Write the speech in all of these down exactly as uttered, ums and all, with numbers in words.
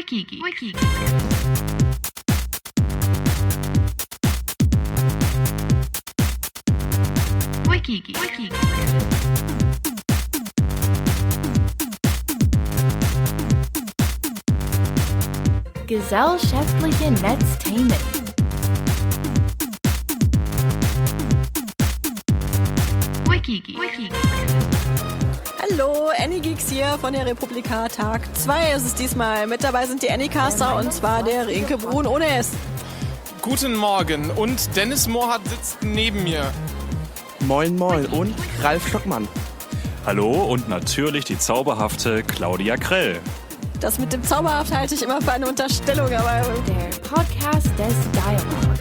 Wikigeeks. Wikigeeks. Wikigeeks. Wikigeeks. Gesellschaftliche Netzthemen. Wikigeeks. Wikigeeks. Hallo, Anygeeks hier von der Republika. Tag zwei ist es diesmal. Mit dabei sind die Anycaster und zwar der Rinke Brun ohne S. Guten Morgen und Dennis Mohrhardt sitzt neben mir. Moin Moin und Ralf Stockmann. Hallo und natürlich die zauberhafte Claudia Krell. Das mit dem Zauberhaft halte ich immer für eine Unterstellung, aber... Der Podcast des Dialogs.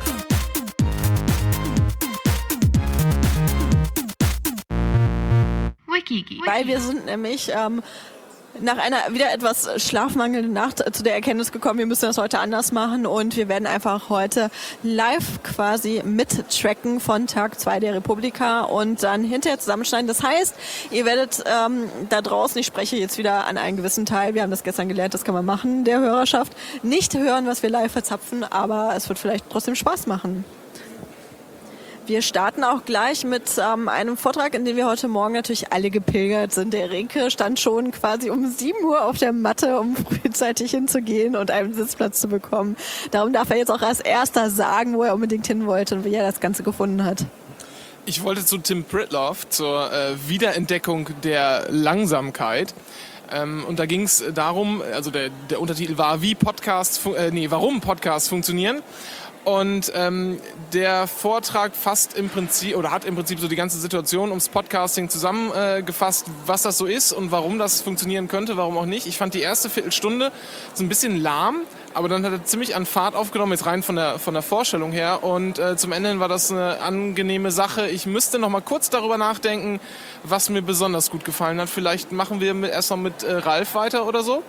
Wikigeeks. Weil wir sind nämlich ähm, nach einer wieder etwas schlafmangelnden Nacht zu der Erkenntnis gekommen, wir müssen das heute anders machen und wir werden einfach heute live quasi mittracken von Tag zwei der Republika und dann hinterher zusammenschneiden. Das heißt, ihr werdet ähm, da draußen, ich spreche jetzt wieder an einen gewissen Teil, wir haben das gestern gelernt, das kann man machen, der Hörerschaft, nicht hören, was wir live verzapfen, aber es wird vielleicht trotzdem Spaß machen. Wir starten auch gleich mit ähm, einem Vortrag, in dem wir heute Morgen natürlich alle gepilgert sind. Der Rinke stand schon quasi um sieben Uhr auf der Matte, um frühzeitig hinzugehen und einen Sitzplatz zu bekommen. Darum darf er jetzt auch als erster sagen, wo er unbedingt hin wollte und wie er das Ganze gefunden hat. Ich wollte zu Tim Pritloff, zur äh, Wiederentdeckung der Langsamkeit. Ähm, und da ging es darum, also der, der Untertitel war, wie Podcasts, fun- äh, nee, warum Podcasts funktionieren. Und ähm, der Vortrag fasst im Prinzip oder hat im Prinzip so die ganze Situation ums Podcasting zusammengefasst, äh, was das so ist und warum das funktionieren könnte, warum auch nicht. Ich fand die erste Viertelstunde so ein bisschen lahm, aber dann hat er ziemlich an Fahrt aufgenommen, jetzt rein von der von der Vorstellung her. Und äh, zum Ende war das eine angenehme Sache. Ich müsste noch mal kurz darüber nachdenken, was mir besonders gut gefallen hat. Vielleicht machen wir mit, erst noch mit äh, Ralf weiter oder so.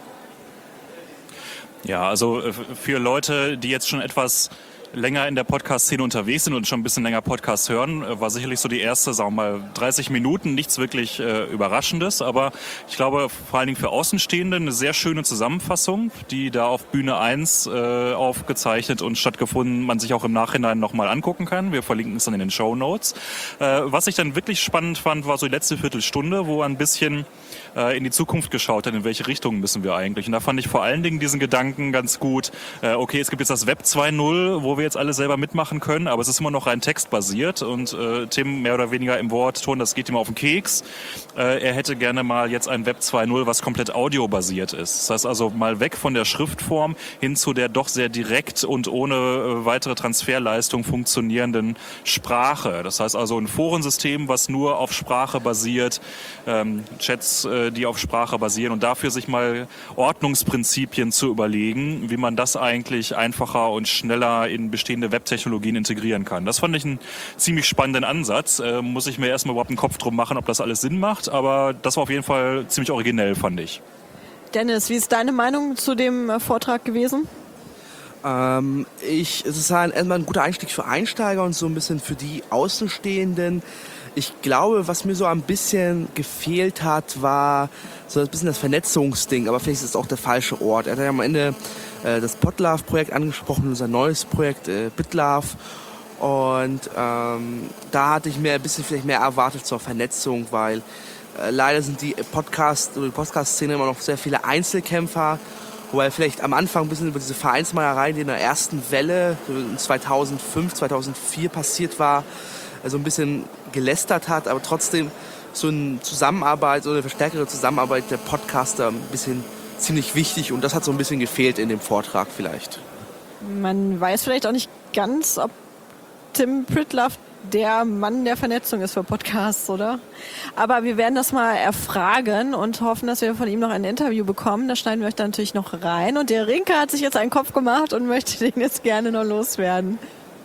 Ja, also äh, für Leute, die jetzt schon etwas länger in der Podcast-Szene unterwegs sind und schon ein bisschen länger Podcast hören, war sicherlich so die erste, sagen wir mal, dreißig Minuten, nichts wirklich äh, Überraschendes, aber ich glaube vor allen Dingen für Außenstehende eine sehr schöne Zusammenfassung, die da auf Bühne eins äh, aufgezeichnet und stattgefunden, man sich auch im Nachhinein nochmal angucken kann. Wir verlinken es dann in den Shownotes. Äh, was ich dann wirklich spannend fand, war so die letzte Viertelstunde, wo ein bisschen äh, in die Zukunft geschaut hat, in welche Richtung müssen wir eigentlich. Und da fand ich vor allen Dingen diesen Gedanken ganz gut, äh, okay, es gibt jetzt das Web zwei Punkt null, wo wir jetzt alle selber mitmachen können, aber es ist immer noch rein textbasiert und äh, Tim mehr oder weniger im Wortton, das geht ihm auf den Keks. Äh, er hätte gerne mal jetzt ein Web zwei Punkt null, was komplett audiobasiert ist. Das heißt also mal weg von der Schriftform hin zu der doch sehr direkt und ohne äh, weitere Transferleistung funktionierenden Sprache. Das heißt also ein Forensystem, was nur auf Sprache basiert, ähm, Chats, äh, die auf Sprache basieren und dafür sich mal Ordnungsprinzipien zu überlegen, wie man das eigentlich einfacher und schneller in bestehende Webtechnologien integrieren kann. Das fand ich einen ziemlich spannenden Ansatz. Äh, muss ich mir erstmal überhaupt einen Kopf drum machen, ob das alles Sinn macht, aber das war auf jeden Fall ziemlich originell, fand ich. Dennis, wie ist deine Meinung zu dem äh, Vortrag gewesen? Ähm, ich, es ist halt erstmal ein guter Einstieg für Einsteiger und so ein bisschen für die Außenstehenden. Ich glaube, was mir so ein bisschen gefehlt hat, war so ein bisschen das Vernetzungsding, aber vielleicht ist es auch der falsche Ort. Er hat ja am Ende äh, das Podlove-Projekt angesprochen, unser neues Projekt äh, BitLove. Und ähm, da hatte ich mir ein bisschen vielleicht mehr erwartet zur Vernetzung, weil äh, leider sind die Podcast oder die Podcast-Szene immer noch sehr viele Einzelkämpfer, wobei vielleicht am Anfang ein bisschen über diese Vereinsmeierei, die in der ersten Welle zweitausendfünf, zweitausendvier passiert war, so ein bisschen gelästert hat, aber trotzdem so eine Zusammenarbeit, so eine verstärkere Zusammenarbeit der Podcaster ein bisschen ziemlich wichtig und das hat so ein bisschen gefehlt in dem Vortrag vielleicht. Man weiß vielleicht auch nicht ganz, ob Tim Pritloff der Mann der Vernetzung ist für Podcasts, oder? Aber wir werden das mal erfragen und hoffen, dass wir von ihm noch ein Interview bekommen. Da schneiden wir euch dann natürlich noch rein. Und der Rinke hat sich jetzt einen Kopf gemacht und möchte den jetzt gerne noch loswerden.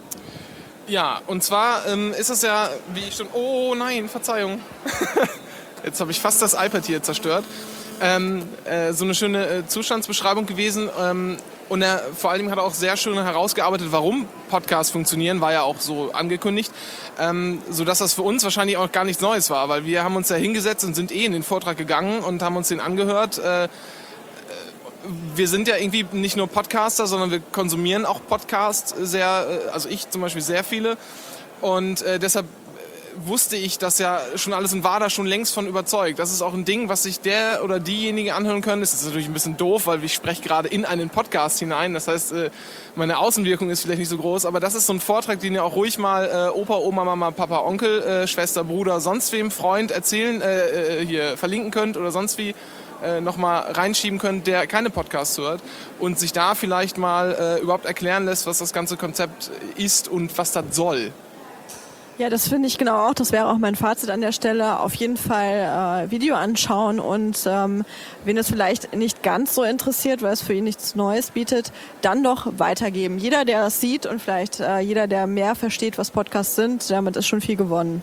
Ja, und zwar ähm, ist es ja, wie ich schon... Oh nein, Verzeihung. Jetzt habe ich fast das iPad hier zerstört. Ähm, äh, so eine schöne äh, Zustandsbeschreibung gewesen. Ähm, und er vor allem hat er auch sehr schön herausgearbeitet, warum Podcasts funktionieren, war ja auch so angekündigt. Ähm, sodass das für uns wahrscheinlich auch gar nichts Neues war, weil wir haben uns da hingesetzt und sind eh in den Vortrag gegangen und haben uns den angehört. Äh, wir sind ja irgendwie nicht nur Podcaster, sondern wir konsumieren auch Podcasts sehr, äh, also ich zum Beispiel sehr viele. Und äh, deshalb wusste ich das ja schon alles und war da schon längst von überzeugt. Das ist auch ein Ding, was sich der oder diejenige anhören können. Das ist natürlich ein bisschen doof, weil ich spreche gerade in einen Podcast hinein. Das heißt, meine Außenwirkung ist vielleicht nicht so groß, aber das ist so ein Vortrag, den ihr auch ruhig mal Opa, Oma, Mama, Papa, Onkel, Schwester, Bruder, sonst wem, Freund erzählen, äh, hier verlinken könnt oder sonst wie äh, nochmal reinschieben könnt, der keine Podcasts hört und sich da vielleicht mal äh, überhaupt erklären lässt, was das ganze Konzept ist und was das soll. Ja, das finde ich genau auch. Das wäre auch mein Fazit an der Stelle. Auf jeden Fall äh, Video anschauen und ähm, wen es vielleicht nicht ganz so interessiert, weil es für ihn nichts Neues bietet, dann doch weitergeben. Jeder, der das sieht und vielleicht äh, jeder, der mehr versteht, was Podcasts sind, damit ist schon viel gewonnen.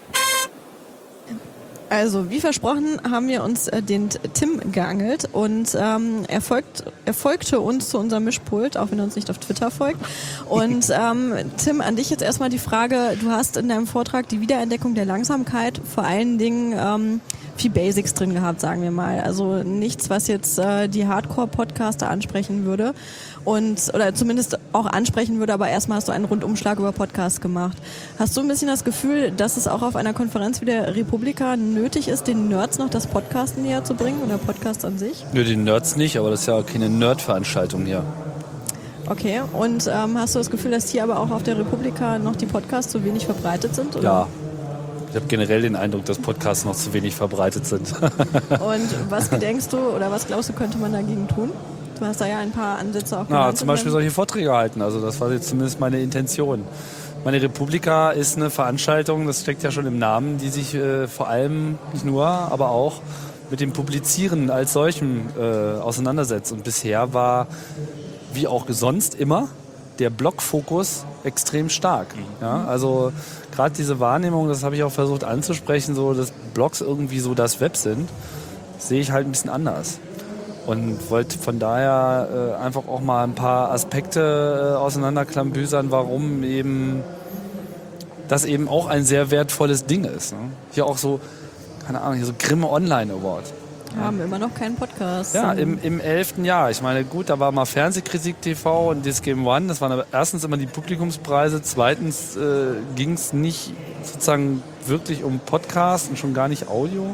Also, wie versprochen, haben wir uns äh, den Tim geangelt und ähm, er, folgt, er folgte uns zu unserem Mischpult, auch wenn er uns nicht auf Twitter folgt. Und ähm, Tim, an dich jetzt erstmal die Frage, du hast in deinem Vortrag die Wiederentdeckung der Langsamkeit vor allen Dingen ähm, viel Basics drin gehabt, sagen wir mal. Also nichts, was jetzt äh, die Hardcore-Podcaster ansprechen würde. Und, oder zumindest auch ansprechen würde, aber erstmal hast du einen Rundumschlag über Podcasts gemacht. Hast du ein bisschen das Gefühl, dass es auch auf einer Konferenz wie der Republika nötig ist, den Nerds noch das Podcasten näher zu bringen oder Podcasts an sich? Nö, den Nerds nicht, aber das ist ja keine Nerd-Veranstaltung hier. Okay, und ähm, hast du das Gefühl, dass hier aber auch auf der Republika noch die Podcasts zu wenig verbreitet sind? Oder? Ja. Ich habe generell den Eindruck, dass Podcasts noch zu wenig verbreitet sind. Und was gedenkst du oder was glaubst du, könnte man dagegen tun? Du hast da ja ein paar Ansätze auch genannt. Na, zum Beispiel solche Vorträge halten. Also das war jetzt zumindest meine Intention. Meine Republika ist eine Veranstaltung, das steckt ja schon im Namen, die sich äh, vor allem, nicht nur, aber auch mit dem Publizieren als solchem äh, auseinandersetzt. Und bisher war, wie auch sonst immer, der Blogfokus extrem stark. Ja, also gerade diese Wahrnehmung, das habe ich auch versucht anzusprechen, so dass Blogs irgendwie so das Web sind, sehe ich halt ein bisschen anders. Und wollte von daher äh, einfach auch mal ein paar Aspekte äh, auseinanderklambüsern, warum eben das eben auch ein sehr wertvolles Ding ist. Ne? Hier auch so, keine Ahnung, hier so Grimme Online Award. Wir haben immer noch keinen Podcast. Ja, im, im elften Jahr. Ich meine, gut, da war mal Fernsehkritik T V und This Game One. Das waren aber erstens immer die Publikumspreise. Zweitens äh, ging es nicht sozusagen wirklich um Podcast und schon gar nicht Audio.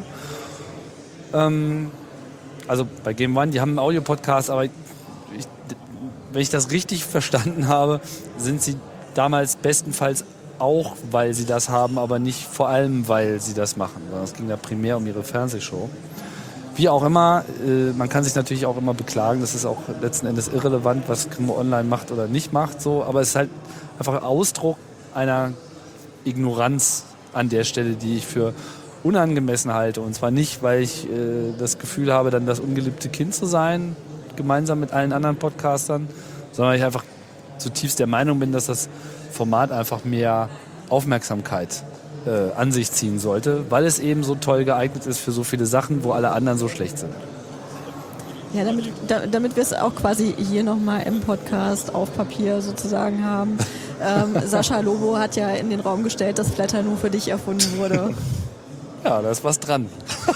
Ähm, also bei Game One, die haben einen Audio-Podcast, aber ich, wenn ich das richtig verstanden habe, sind sie damals bestenfalls auch, weil sie das haben, aber nicht vor allem, weil sie das machen. Es ging da primär um ihre Fernsehshow. Wie auch immer, äh, man kann sich natürlich auch immer beklagen, das ist auch letzten Endes irrelevant, was Grimme Online macht oder nicht macht, so, aber es ist halt einfach Ausdruck einer Ignoranz an der Stelle, die ich für unangemessen halte. Und zwar nicht, weil ich äh, das Gefühl habe, dann das ungeliebte Kind zu sein, gemeinsam mit allen anderen Podcastern, sondern weil ich einfach zutiefst der Meinung bin, dass das Format einfach mehr Aufmerksamkeit Äh, an sich ziehen sollte, weil es eben so toll geeignet ist für so viele Sachen, wo alle anderen so schlecht sind. Ja, damit, da, damit wir es auch quasi hier nochmal im Podcast auf Papier sozusagen haben. Ähm, Sascha Lobo hat ja in den Raum gestellt, dass Flatter nur für dich erfunden wurde. Ja, da ist was dran.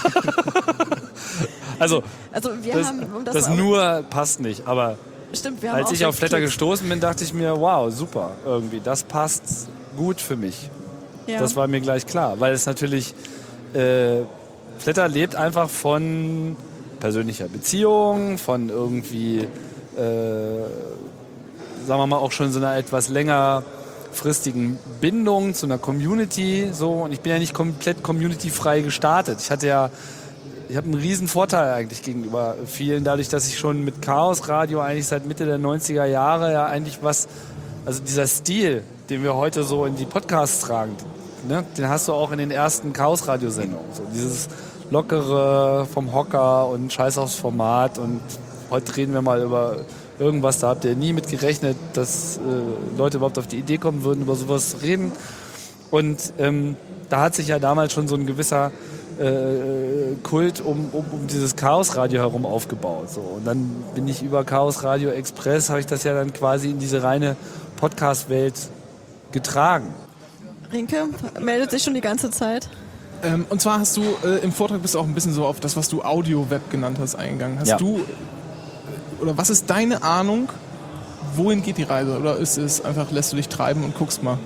also, also wir das, haben, um das, das nur passt nicht, aber stimmt, wir haben als auch ich auf Flatter Klicks. gestoßen bin, dachte ich mir, wow, super, irgendwie, das passt gut für mich. Ja. Das war mir gleich klar, weil es natürlich, äh, Flatter lebt einfach von persönlicher Beziehung, von irgendwie, äh, sagen wir mal, auch schon so einer etwas längerfristigen Bindung zu einer Community. So. Und ich bin ja nicht komplett community-frei gestartet. Ich hatte ja, ich habe einen riesen Vorteil eigentlich gegenüber vielen, dadurch, dass ich schon mit Chaos Radio eigentlich seit Mitte der neunziger Jahre ja eigentlich was, also dieser Stil, den wir heute so in die Podcasts tragen, ne, den hast du auch in den ersten Chaos-Radio-Sendungen. So dieses lockere vom Hocker und Scheiß aufs Format und heute reden wir mal über irgendwas, da habt ihr nie mit gerechnet, dass äh, Leute überhaupt auf die Idee kommen würden, über sowas zu reden. Und ähm, da hat sich ja damals schon so ein gewisser äh, Kult um, um, um dieses Chaos-Radio herum aufgebaut. So. Und dann bin ich über Chaos Radio Express, habe ich das ja dann quasi in diese reine Podcast-Welt getragen. Rinke meldet sich schon die ganze Zeit. Ähm, und zwar hast du äh, im Vortrag bist du auch ein bisschen so auf das, was du Audio-Web genannt hast, eingegangen. Hast Ja. du oder was ist deine Ahnung, wohin geht die Reise? Oder ist es einfach, lässt du dich treiben und guckst mal?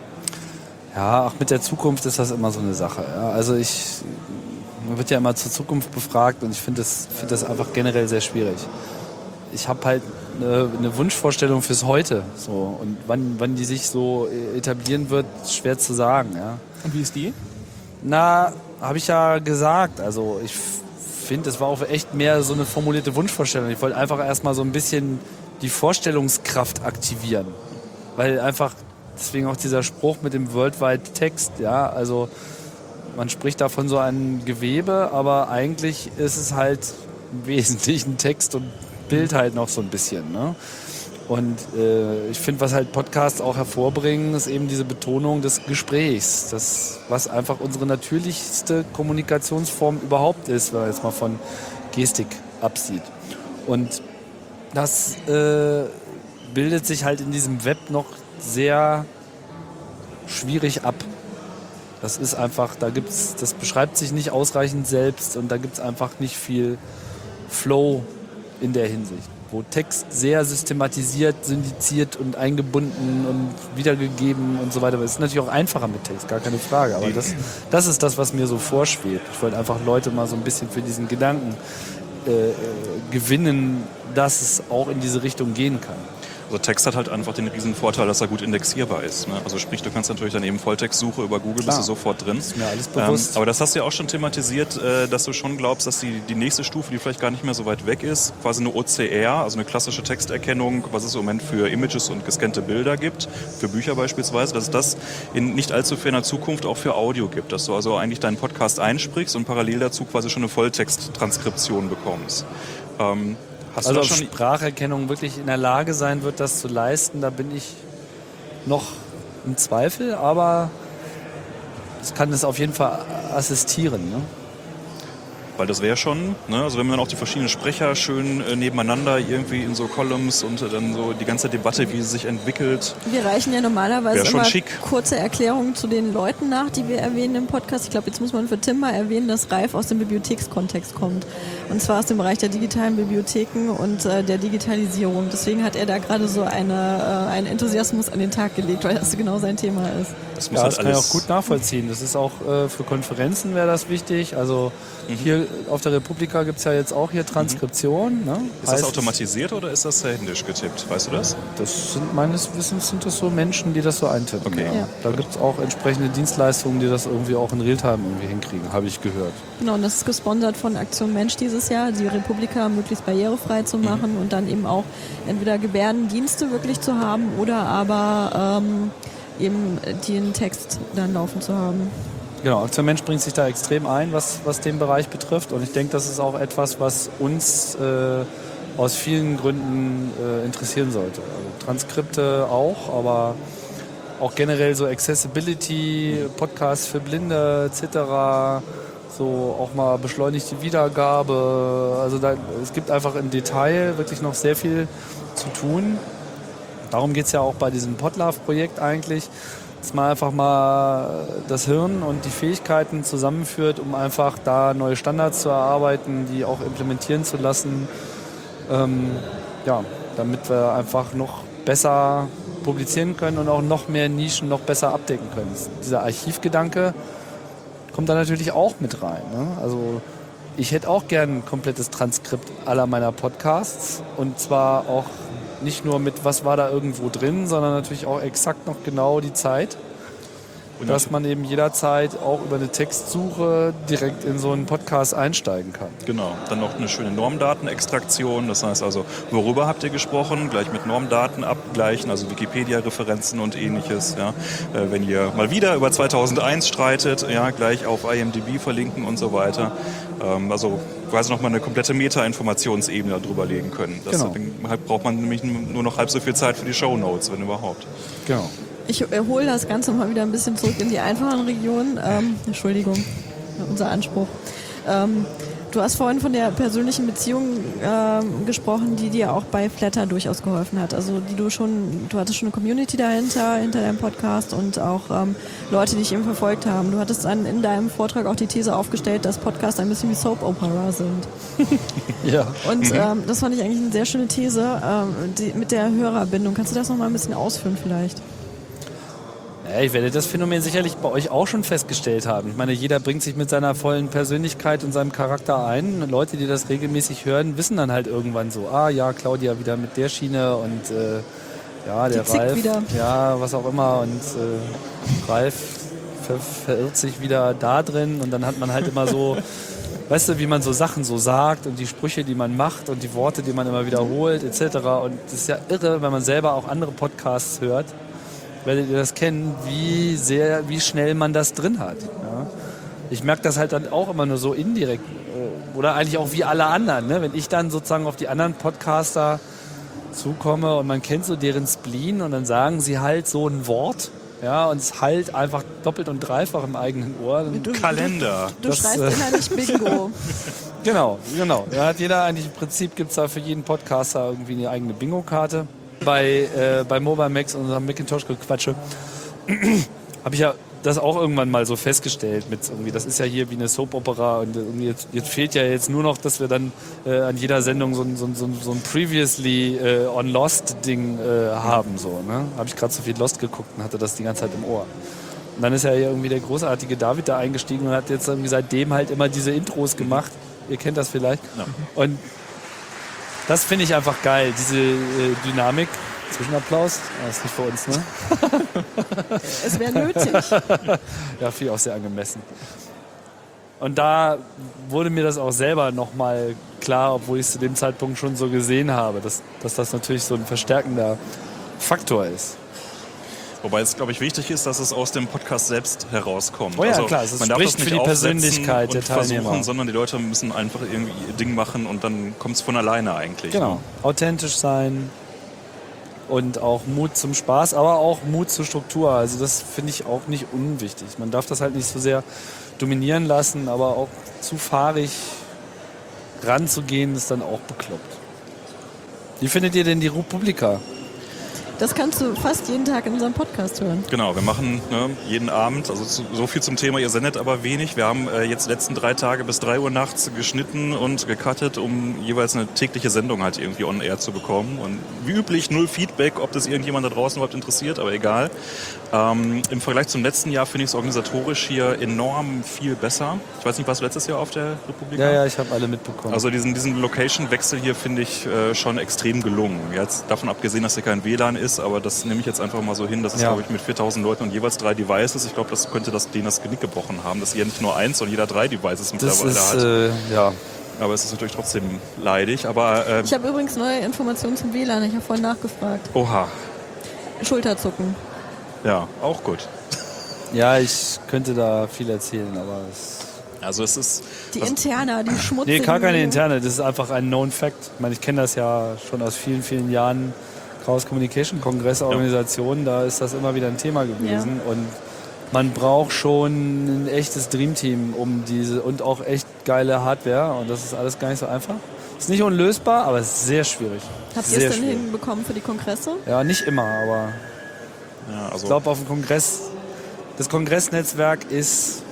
Ja, auch mit der Zukunft ist das immer so eine Sache. Ja. Also ich, man wird ja immer zur Zukunft befragt und ich finde das, find das einfach generell sehr schwierig. Ich habe halt eine, eine Wunschvorstellung fürs Heute. So. Und wann, wann die sich so etablieren wird, schwer zu sagen. Ja. Und wie ist die? Na, habe ich ja gesagt. Also ich finde, es war auch echt mehr so eine formulierte Wunschvorstellung. Ich wollte einfach erstmal so ein bisschen die Vorstellungskraft aktivieren. Weil einfach, deswegen auch dieser Spruch mit dem Worldwide Text, ja, also man spricht da von so einem Gewebe, aber eigentlich ist es halt im Wesentlichen Text und Bild halt noch so ein bisschen, ne? Und äh, ich finde, was halt Podcasts auch hervorbringen, ist eben diese Betonung des Gesprächs, das, was einfach unsere natürlichste Kommunikationsform überhaupt ist, wenn man jetzt mal von Gestik absieht. Und das äh, bildet sich halt in diesem Web noch sehr schwierig ab. Das ist einfach, da gibt's, das beschreibt sich nicht ausreichend selbst und da gibt es einfach nicht viel Flow in der Hinsicht, wo Text sehr systematisiert, syndiziert und eingebunden und wiedergegeben und so weiter. Das ist natürlich auch einfacher mit Text, gar keine Frage. Aber das, das ist das, was mir so vorschwebt. Ich wollte einfach Leute mal so ein bisschen für diesen Gedanken äh, gewinnen, dass es auch in diese Richtung gehen kann. Also Text hat halt einfach den riesen Vorteil, dass er gut indexierbar ist. Ne? Also sprich, du kannst natürlich dann eben Volltextsuche über Google, Klar. bist du sofort drin. Ist mir alles bewusst. Ähm, aber das hast du ja auch schon thematisiert, äh, dass du schon glaubst, dass die, die nächste Stufe, die vielleicht gar nicht mehr so weit weg ist, quasi eine O C R, also eine klassische Texterkennung, was es im Moment für Images und gescannte Bilder gibt, für Bücher beispielsweise, dass es das in nicht allzu ferner Zukunft auch für Audio gibt, dass du also eigentlich deinen Podcast einsprichst und parallel dazu quasi schon eine Volltexttranskription bekommst. Ähm, Hast also du das ob schon Spracherkennung wirklich in der Lage sein wird, das zu leisten, da bin ich noch im Zweifel, aber es kann es auf jeden Fall assistieren. Ne? Weil das wäre schon, ne? Also wenn man auch die verschiedenen Sprecher schön äh, nebeneinander irgendwie in so Columns und äh, dann so die ganze Debatte, wie sie sich entwickelt. Wir reichen ja normalerweise Wär schon immer schick. kurze Erklärungen zu den Leuten nach, die wir erwähnen im Podcast. Ich glaube, jetzt muss man für Tim mal erwähnen, dass Ralf aus dem Bibliothekskontext kommt. Und zwar aus dem Bereich der digitalen Bibliotheken und äh, der Digitalisierung. Deswegen hat er da gerade so eine, äh, einen Enthusiasmus an den Tag gelegt, weil das genau sein Thema ist. Das muss Ja, halt das kann ich alles auch gut nachvollziehen. Das ist auch äh, für Konferenzen wäre das wichtig. Also mhm. hier auf der Republika gibt es ja jetzt auch hier Transkription. Ne? Ist das automatisiert oder ist das händisch getippt? Weißt du das? Das sind meines Wissens sind das so Menschen, die das so eintippen. Okay. Ja. Ja. Da gibt es auch entsprechende Dienstleistungen, die das irgendwie auch in Realtime irgendwie hinkriegen, habe ich gehört. Genau, und das ist gesponsert von Aktion Mensch dieses Jahr, die Republika möglichst barrierefrei zu machen mhm. und dann eben auch entweder Gebärdendienste wirklich zu haben oder aber ähm, eben den Text dann laufen zu haben. Genau, Aktion Mensch bringt sich da extrem ein, was, was den Bereich betrifft. Und ich denke, das ist auch etwas, was uns äh, aus vielen Gründen äh, interessieren sollte. Also Transkripte auch, aber auch generell so Accessibility, Podcasts für Blinde et cetera. So auch mal beschleunigte Wiedergabe. Also da, es gibt einfach im Detail wirklich noch sehr viel zu tun. Darum geht es ja auch bei diesem Podlove-Projekt eigentlich, dass man einfach mal das Hirn und die Fähigkeiten zusammenführt, um einfach da neue Standards zu erarbeiten, die auch implementieren zu lassen, ähm, ja, damit wir einfach noch besser publizieren können und auch noch mehr Nischen noch besser abdecken können. Dieser Archivgedanke kommt da natürlich auch mit rein. Ne? Also ich hätte auch gern ein komplettes Transkript aller meiner Podcasts und zwar auch nicht nur mit, was war da irgendwo drin, sondern natürlich auch exakt noch genau die Zeit, und dass man eben jederzeit auch über eine Textsuche direkt in so einen Podcast einsteigen kann. Genau, dann noch eine schöne Normdatenextraktion, das heißt also, worüber habt ihr gesprochen, gleich mit Normdaten abgleichen, also Wikipedia-Referenzen und ähnliches. Ja. Äh, wenn ihr mal wieder über zweitausendeins streitet, ja, gleich auf I M D B verlinken und so weiter. Ähm, also quasi nochmal eine komplette Meta-Informationsebene darüber legen können. Das Genau. braucht man nämlich nur noch halb so viel Zeit für die Shownotes, wenn überhaupt. Genau. Ich hole das Ganze mal wieder ein bisschen zurück in die einfachen Regionen. Ähm, Entschuldigung, unser Anspruch. Ähm, Du hast vorhin von der persönlichen Beziehung ähm, gesprochen, die dir auch bei Flatter durchaus geholfen hat. Also die du schon, du hattest schon eine Community dahinter, hinter deinem Podcast und auch ähm, Leute, die dich eben verfolgt haben. Du hattest dann in deinem Vortrag auch die These aufgestellt, dass Podcasts ein bisschen wie Soap Opera sind. Ja. Und ähm, das fand ich eigentlich eine sehr schöne These ähm, die, mit der Hörerbindung. Kannst du das nochmal ein bisschen ausführen vielleicht? Ja, ich werde das Phänomen sicherlich bei euch auch schon festgestellt haben. Ich meine, jeder bringt sich mit seiner vollen Persönlichkeit und seinem Charakter ein. Und Leute, die das regelmäßig hören, wissen dann halt irgendwann so, ah ja, Claudia wieder mit der Schiene und äh, ja, der Die zickt Ralf, wieder. ja, was auch immer. Und äh, Ralf ver verirrt sich wieder da drin und dann hat man halt immer so, weißt du, wie man so Sachen so sagt und die Sprüche, die man macht und die Worte, die man immer wiederholt et cetera. Und das ist ja irre, wenn man selber auch andere Podcasts hört. Werdet ihr das kennen, wie sehr, wie schnell man das drin hat. Ja? Ich merke das halt dann auch immer nur so indirekt. Oder eigentlich auch wie alle anderen. Ne? Wenn ich dann sozusagen auf die anderen Podcaster zukomme und man kennt so deren Spleen und dann sagen sie halt so ein Wort. Ja, und es halt einfach doppelt und dreifach im eigenen Ohr. Du, Kalender. Du, du Das, schreist äh, innerlich Bingo. Genau, genau. Da hat jeder eigentlich im Prinzip, gibt es da für jeden Podcaster irgendwie eine eigene Bingo-Karte. Bei, äh, bei Mobile Max und unserem Macintosh-Gequatsche habe ich ja das auch irgendwann mal so festgestellt mit irgendwie, das ist ja hier wie eine Soap-Opera und irgendwie jetzt, jetzt fehlt ja jetzt nur noch, dass wir dann äh, an jeder Sendung so ein, so ein, so ein, so ein Previously äh, on Lost-Ding äh, haben. So, ne? Habe ich gerade so viel Lost geguckt und hatte das die ganze Zeit im Ohr. Und dann ist ja irgendwie der großartige David da eingestiegen und hat jetzt irgendwie seitdem halt immer diese Intros gemacht. Ihr kennt das vielleicht. Ja. Und das finde ich einfach geil, diese äh, Dynamik. Zwischenapplaus, das ist nicht für uns, ne? Es wäre nötig. Ja, finde ich auch sehr angemessen. Und da wurde mir das auch selber nochmal klar, obwohl ich es zu dem Zeitpunkt schon so gesehen habe, dass, dass das natürlich so ein verstärkender Faktor ist. Wobei es, glaube ich, wichtig ist, dass es aus dem Podcast selbst herauskommt. Oh ja, also, klar, es man darf spricht das nicht für die aufsetzen Persönlichkeit und der Teilnehmer. versuchen, sondern die Leute müssen einfach irgendwie ihr Ding machen und dann kommt es von alleine eigentlich. Genau, Ne? authentisch sein und auch Mut zum Spaß, aber auch Mut zur Struktur. Also das finde ich auch nicht unwichtig. Man darf das halt nicht so sehr dominieren lassen, aber auch zu fahrig ranzugehen, ist dann auch bekloppt. Wie findet ihr denn die Republika? Das kannst du fast jeden Tag in unserem Podcast hören. Genau, wir machen ne, jeden Abend, also zu, so viel zum Thema, ihr sendet aber wenig. Wir haben äh, jetzt die letzten drei Tage bis drei Uhr nachts geschnitten und gecuttet, um jeweils eine tägliche Sendung halt irgendwie on air zu bekommen. Und wie üblich null Feedback, ob das irgendjemand da draußen überhaupt interessiert, aber egal. Ähm, im Vergleich zum letzten Jahr finde ich es organisatorisch hier enorm viel besser. Ich weiß nicht, warst du letztes Jahr auf der Republika? Ja, ja, ich habe alle mitbekommen. Also diesen, diesen Location-Wechsel hier finde ich äh, schon extrem gelungen. Jetzt davon abgesehen, dass hier kein W L A N ist, aber das nehme ich jetzt einfach mal so hin. Das ist, Ja. glaube ich, mit viertausend Leuten und jeweils drei Devices. Ich glaube, das könnte das, denen das Genick gebrochen haben, dass ihr nicht nur eins, sondern jeder drei Devices das mittlerweile ist, hat. äh, ja. Aber es ist natürlich trotzdem leidig. Aber äh, Ich habe übrigens neue Informationen zum W L A N. Ich habe vorhin nachgefragt. oha, Schulterzucken. ja, auch gut. Ja, ich könnte da viel erzählen, aber es... Also es ist... Die was- Interna, die Nee, schmutzigen... gar keine interne, das ist einfach ein Known Fact. Ich meine, ich kenne das ja schon aus vielen, vielen Jahren. Chaos Communication Kongress Organisationen, da ist das immer wieder ein Thema gewesen. Und man braucht schon ein echtes Dreamteam um diese und auch echt geile Hardware. Und das ist alles gar nicht so einfach. Ist nicht unlösbar, aber es ist sehr schwierig. Habt ihr sehr es denn schwierig. hinbekommen für die Kongresse? Ja, nicht immer, aber ja, also ich glaube auf dem Kongress, das Kongressnetzwerk ist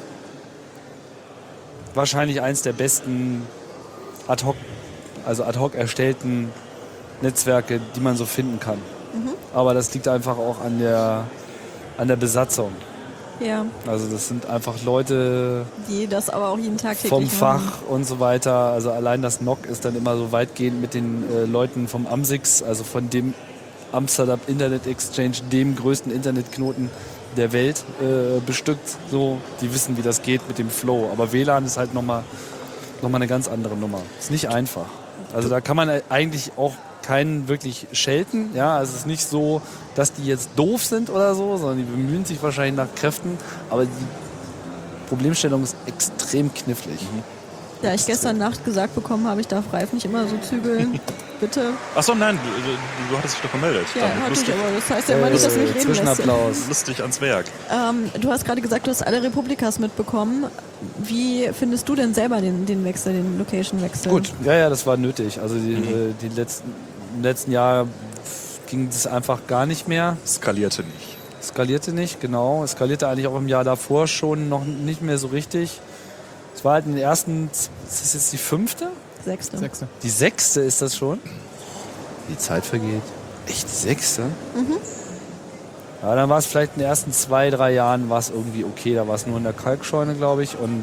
wahrscheinlich eins der besten ad hoc, also ad hoc erstellten Netzwerke, die man so finden kann. Mhm. Aber das liegt einfach auch an der, an der Besatzung. Ja, Also das sind einfach Leute die das aber auch jeden Tag täglich vom machen. Fach und so weiter. Also allein das N O C ist dann immer so weitgehend mit den äh, Leuten vom AMSIX, also von dem Amsterdam Internet Exchange, dem größten Internetknoten der Welt, äh, bestückt. So, die wissen, wie das geht mit dem Flow. Aber W L A N ist halt nochmal noch mal eine ganz andere Nummer. Ist nicht einfach. Also da kann man eigentlich auch keinen wirklich schelten. Ja, also es ist nicht so, dass die jetzt doof sind oder so, sondern die bemühen sich wahrscheinlich nach Kräften. Aber die Problemstellung ist extrem knifflig. Da ich gestern Nacht gesagt bekommen habe, ich darf Ralf nicht immer so zügeln. Bitte. Achso, nein, du, du hattest dich doch gemeldet. Ja, Dann hatte ich, lustig, aber das heißt ja immer nicht, dass du mich reden lässt. Zwischenapplaus. lustig ans Werk. Ähm, du hast gerade gesagt, du hast alle Republikas mitbekommen. Wie findest du denn selber den, den Wechsel, den Location-Wechsel? Gut, ja, ja, das war nötig. Also die, äh, die letzten, im letzten Jahr ging es einfach gar nicht mehr. Skalierte nicht. Skalierte nicht, genau. Es skalierte eigentlich auch im Jahr davor schon noch nicht mehr so richtig. Es war halt in den ersten, ist das jetzt die fünfte? Sechste. Sechste. Die sechste ist das schon? Die Zeit vergeht. Echt, die sechste? Mhm. Ja, dann war es vielleicht in den ersten zwei, drei Jahren war es irgendwie okay. Da war es nur in der Kalkscheune, glaube ich. Und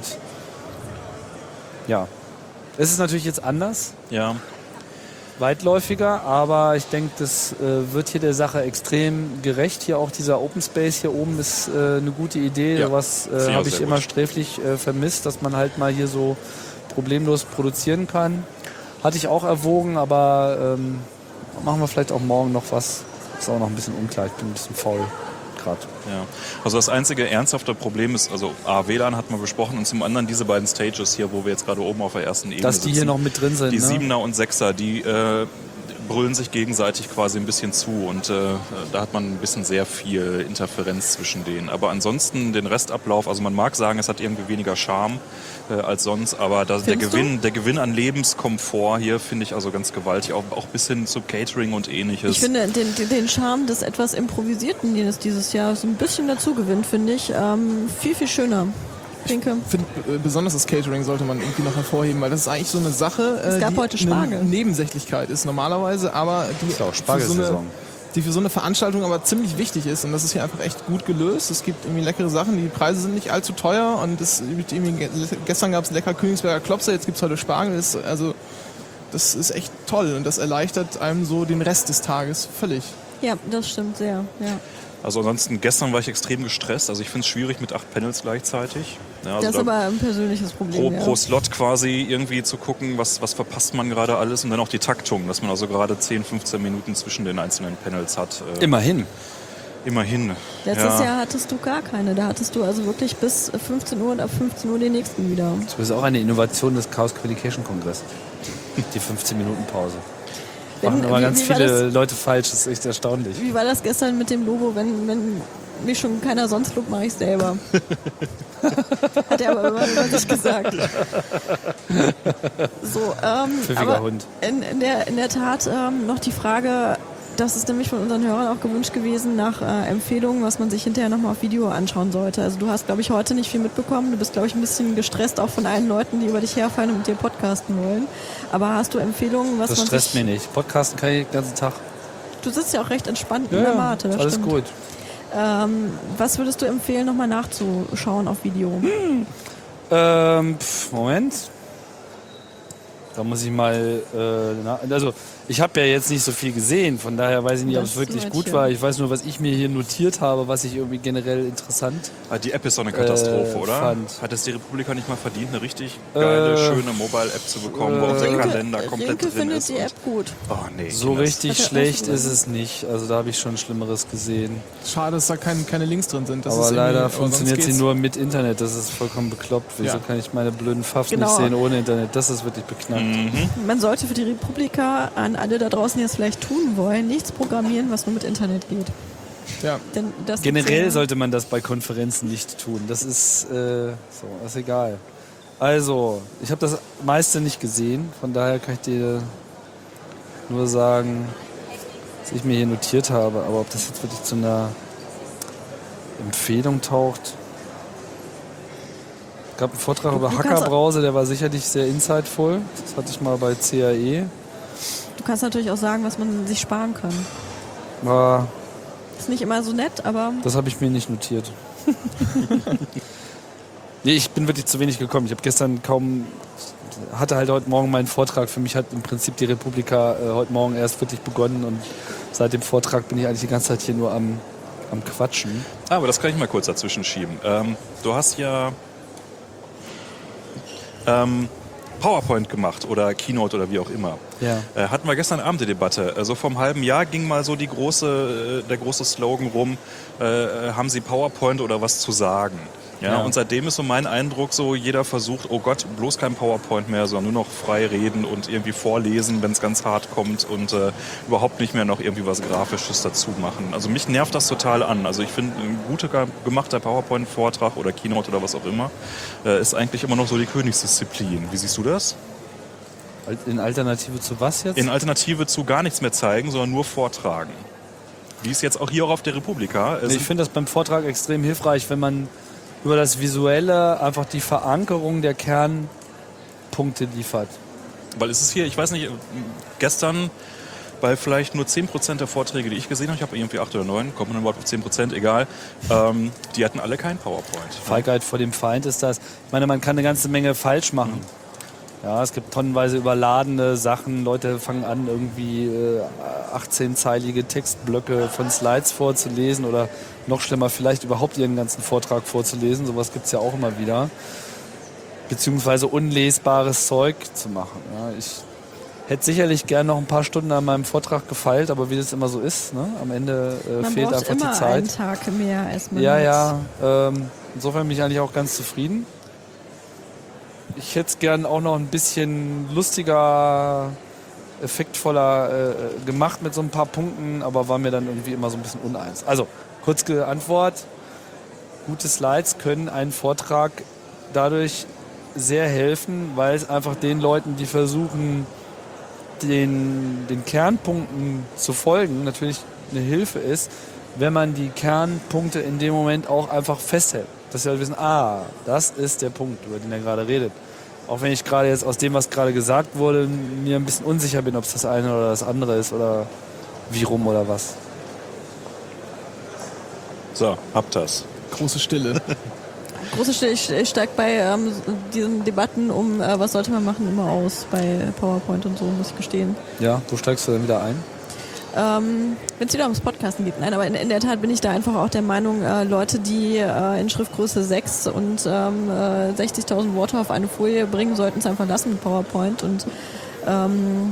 ja, es ist natürlich jetzt anders, Ja. weitläufiger, aber ich denke, das äh, wird hier der Sache extrem gerecht. Hier auch dieser Open Space hier oben ist äh, eine gute Idee. Ja, Was finde ich äh, auch habe ich sehr immer gut. sträflich äh, vermisst, dass man halt mal hier so problemlos produzieren kann. Hatte ich auch erwogen, aber ähm, machen wir vielleicht auch morgen noch was. Ist auch noch ein bisschen unklar. Ich bin ein bisschen faul gerade. Ja. Also das einzige ernsthafte Problem ist, also A, W L A N hat man besprochen und zum anderen diese beiden Stages hier, wo wir jetzt gerade oben auf der ersten Ebene Dass die hier sitzen. noch mit drin sind. Die ne? Siebener und Sechser, die äh, brüllen sich gegenseitig quasi ein bisschen zu und äh, da hat man ein bisschen sehr viel Interferenz zwischen denen. Aber ansonsten den Restablauf, also man mag sagen, es hat irgendwie weniger Charme äh, als sonst, aber das, der, Findest du? Gewinn, der Gewinn an Lebenskomfort hier finde ich also ganz gewaltig, auch, auch bis hin zu Catering und ähnliches. Ich finde den, den- den Charme des etwas Improvisierten, den es dieses Jahr so ein bisschen dazu gewinnt, finde ich, ähm, viel, viel schöner. Ich denke, Ich finde, äh, besonders das Catering sollte man irgendwie noch hervorheben, weil das ist eigentlich so eine Sache, Es äh, gab die heute Spargel. eine Nebensächlichkeit ist normalerweise, aber die, Ist ja auch für so eine, Spargelsaison. die für so eine Veranstaltung aber ziemlich wichtig ist. Und das ist hier einfach echt gut gelöst. Es gibt irgendwie leckere Sachen, die Preise sind nicht allzu teuer und es gibt irgendwie, gestern gab es lecker Königsberger Klopse, jetzt gibt es heute Spargel. Das, also, das ist echt toll und das erleichtert einem so den Rest des Tages völlig. ja, das stimmt sehr. Ja. Also ansonsten, gestern war ich extrem gestresst. Also ich finde es schwierig mit acht Panels gleichzeitig. Ja, also Das ist da aber ein persönliches Problem. pro, ja. pro Slot quasi irgendwie zu gucken, was, was verpasst man gerade alles. Und dann auch die Taktung, dass man also gerade zehn, fünfzehn Minuten zwischen den einzelnen Panels hat. Äh, Immerhin. immerhin. Letztes ja. Jahr hattest du gar keine. Da hattest du also wirklich bis fünfzehn Uhr und ab fünfzehn Uhr den nächsten wieder. Das ist auch eine Innovation des Chaos Communication Kongress. Die fünfzehn Minuten Pause. Machen Wenn- aber wie- ganz wie war viele das- Leute falsch. Das ist echt erstaunlich. Wie war das gestern mit dem Logo? Wenn, wenn mich schon keiner sonst lobt, mache ich selber. Hat er aber immer über sich gesagt. So, ähm, Pfiffiger aber Hund. In, in, der, in der Tat ähm, noch die Frage, das ist nämlich von unseren Hörern auch gewünscht gewesen, nach äh, Empfehlungen, was man sich hinterher nochmal auf Video anschauen sollte. Also du hast, glaube ich, heute nicht viel mitbekommen. Du bist, glaube ich, ein bisschen gestresst, auch von allen Leuten, die über dich herfallen und mit dir podcasten wollen. Aber hast du Empfehlungen, was Das man stresst sich... mich nicht. Podcasten kann ich den ganzen Tag. Du sitzt ja auch recht entspannt in der Mate. Das alles stimmt. gut. Ähm, was würdest du empfehlen, nochmal nachzuschauen auf Video? Ähm, pf, Moment. Da muss ich mal. Äh, na, also, ich habe ja jetzt nicht so viel gesehen, von daher weiß ich nicht, ob Das es wirklich wird gut hier. war. Ich weiß nur, was ich mir hier notiert habe, was ich irgendwie generell interessant. Ah, die App ist doch eine Katastrophe, Äh, oder? fand. Hat es die Republika nicht mal verdient, eine richtig geile, Äh, schöne Mobile-App zu bekommen, wo auch der Rinke- Kalender komplett Rinke drin findet ist? die und- App gut. Oh, nee, So Kinders. richtig Hat er schlecht auch ist es nicht. Also, da habe ich schon Schlimmeres gesehen. Schade, dass da kein, keine Links drin sind. Das aber ist irgendwie- leider aber sonst funktioniert sie geht's. nur mit Internet. Das ist vollkommen bekloppt. Wieso Ja. kann ich meine blöden Pfaffs Genau. nicht sehen ohne Internet? Das ist wirklich beknackt. Mhm. Man sollte für die Republika an alle da draußen, die es vielleicht tun wollen, nichts programmieren, was nur mit Internet geht. Ja. Denn das Generell ist ja- sollte man das bei Konferenzen nicht tun. Das ist äh, so, ist egal. Also, ich habe das meiste nicht gesehen, von daher kann ich dir nur sagen, was ich mir hier notiert habe. Aber ob das jetzt wirklich zu einer Empfehlung taucht. Es gab einen Vortrag Du- über du kannst- Hackerbrause, der war sicherlich sehr insightful. Das hatte ich mal bei C A E. Du kannst natürlich auch sagen, was man sich sparen kann. Aber Ist nicht immer so nett, aber das habe ich mir nicht notiert. Nee, ich bin wirklich zu wenig gekommen. Ich habe gestern kaum, hatte halt heute Morgen meinen Vortrag. Für mich hat im Prinzip die Republika äh, heute Morgen erst wirklich begonnen und seit dem Vortrag bin ich eigentlich die ganze Zeit hier nur am, am Quatschen. Ah, aber das kann ich mal kurz dazwischen schieben. Ähm, du hast ja ähm, PowerPoint gemacht oder Keynote oder wie auch immer. Ja. Äh, hatten wir gestern Abend die Debatte. Also vor einem halben Jahr ging mal so die große, äh, der große Slogan rum, äh, haben Sie PowerPoint oder was zu sagen? Ja, Ja. und seitdem ist so mein Eindruck so, jeder versucht, oh Gott, bloß kein PowerPoint mehr, sondern nur noch frei reden und irgendwie vorlesen, wenn es ganz hart kommt und äh, überhaupt nicht mehr noch irgendwie was Grafisches dazu machen. Also mich nervt das total an. Also ich finde, ein guter gemachter PowerPoint-Vortrag oder Keynote oder was auch immer, äh, ist eigentlich immer noch so die Königsdisziplin. Wie siehst du das? In Alternative zu was jetzt? In Alternative zu gar nichts mehr zeigen, sondern nur vortragen. Wie es jetzt auch hier auch auf der Republika. Ich finde das beim Vortrag extrem hilfreich, wenn man über das Visuelle einfach die Verankerung der Kernpunkte liefert. Weil es ist hier, ich weiß nicht, gestern bei vielleicht nur zehn Prozent der Vorträge, die ich gesehen habe, ich habe irgendwie acht oder neun, kommt man überhaupt auf zehn Prozent, egal, ähm, die hatten alle kein PowerPoint. Feigheit vor dem Feind ist das. Ich meine, man kann eine ganze Menge falsch machen. Ja, es gibt tonnenweise überladene Sachen. Leute fangen an, irgendwie äh, achtzehn-zeilige Textblöcke von Slides vorzulesen oder noch schlimmer, vielleicht überhaupt ihren ganzen Vortrag vorzulesen. Sowas gibt es ja auch immer wieder. Beziehungsweise unlesbares Zeug zu machen. Ja, ich hätte sicherlich gern noch ein paar Stunden an meinem Vortrag gefeilt, aber wie das immer so ist, ne? Am Ende äh, Man fehlt braucht einfach immer die Zeit. einen Tag mehr, als man Ja, jetzt- ja. Ähm, insofern bin ich eigentlich auch ganz zufrieden. Ich hätte es gern auch noch ein bisschen lustiger, effektvoller äh, gemacht mit so ein paar Punkten, aber war mir dann irgendwie immer so ein bisschen uneins. Also, kurze Antwort. Gute Slides können einen Vortrag dadurch sehr helfen, weil es einfach den Leuten, die versuchen, den, den Kernpunkten zu folgen, natürlich eine Hilfe ist, wenn man die Kernpunkte in dem Moment auch einfach festhält. Dass sie halt wissen, ah, das ist der Punkt, über den er gerade redet. Auch wenn ich gerade jetzt aus dem, was gerade gesagt wurde, mir ein bisschen unsicher bin, ob es das eine oder das andere ist oder wie rum oder was. So, habt das. Große Stille. Große Stille, ich, ich steige bei ähm, diesen Debatten um, äh, was sollte man machen, immer aus bei PowerPoint und so, muss ich gestehen. Ja, wo steigst du dann wieder ein? Ähm, wenn es wieder ums Podcasten geht. Nein, aber in, in der Tat bin ich da einfach auch der Meinung, äh, Leute, die äh, in Schriftgröße sechs und ähm, äh, sechzigtausend Worte auf eine Folie bringen, sollten es einfach lassen mit PowerPoint. Und ähm,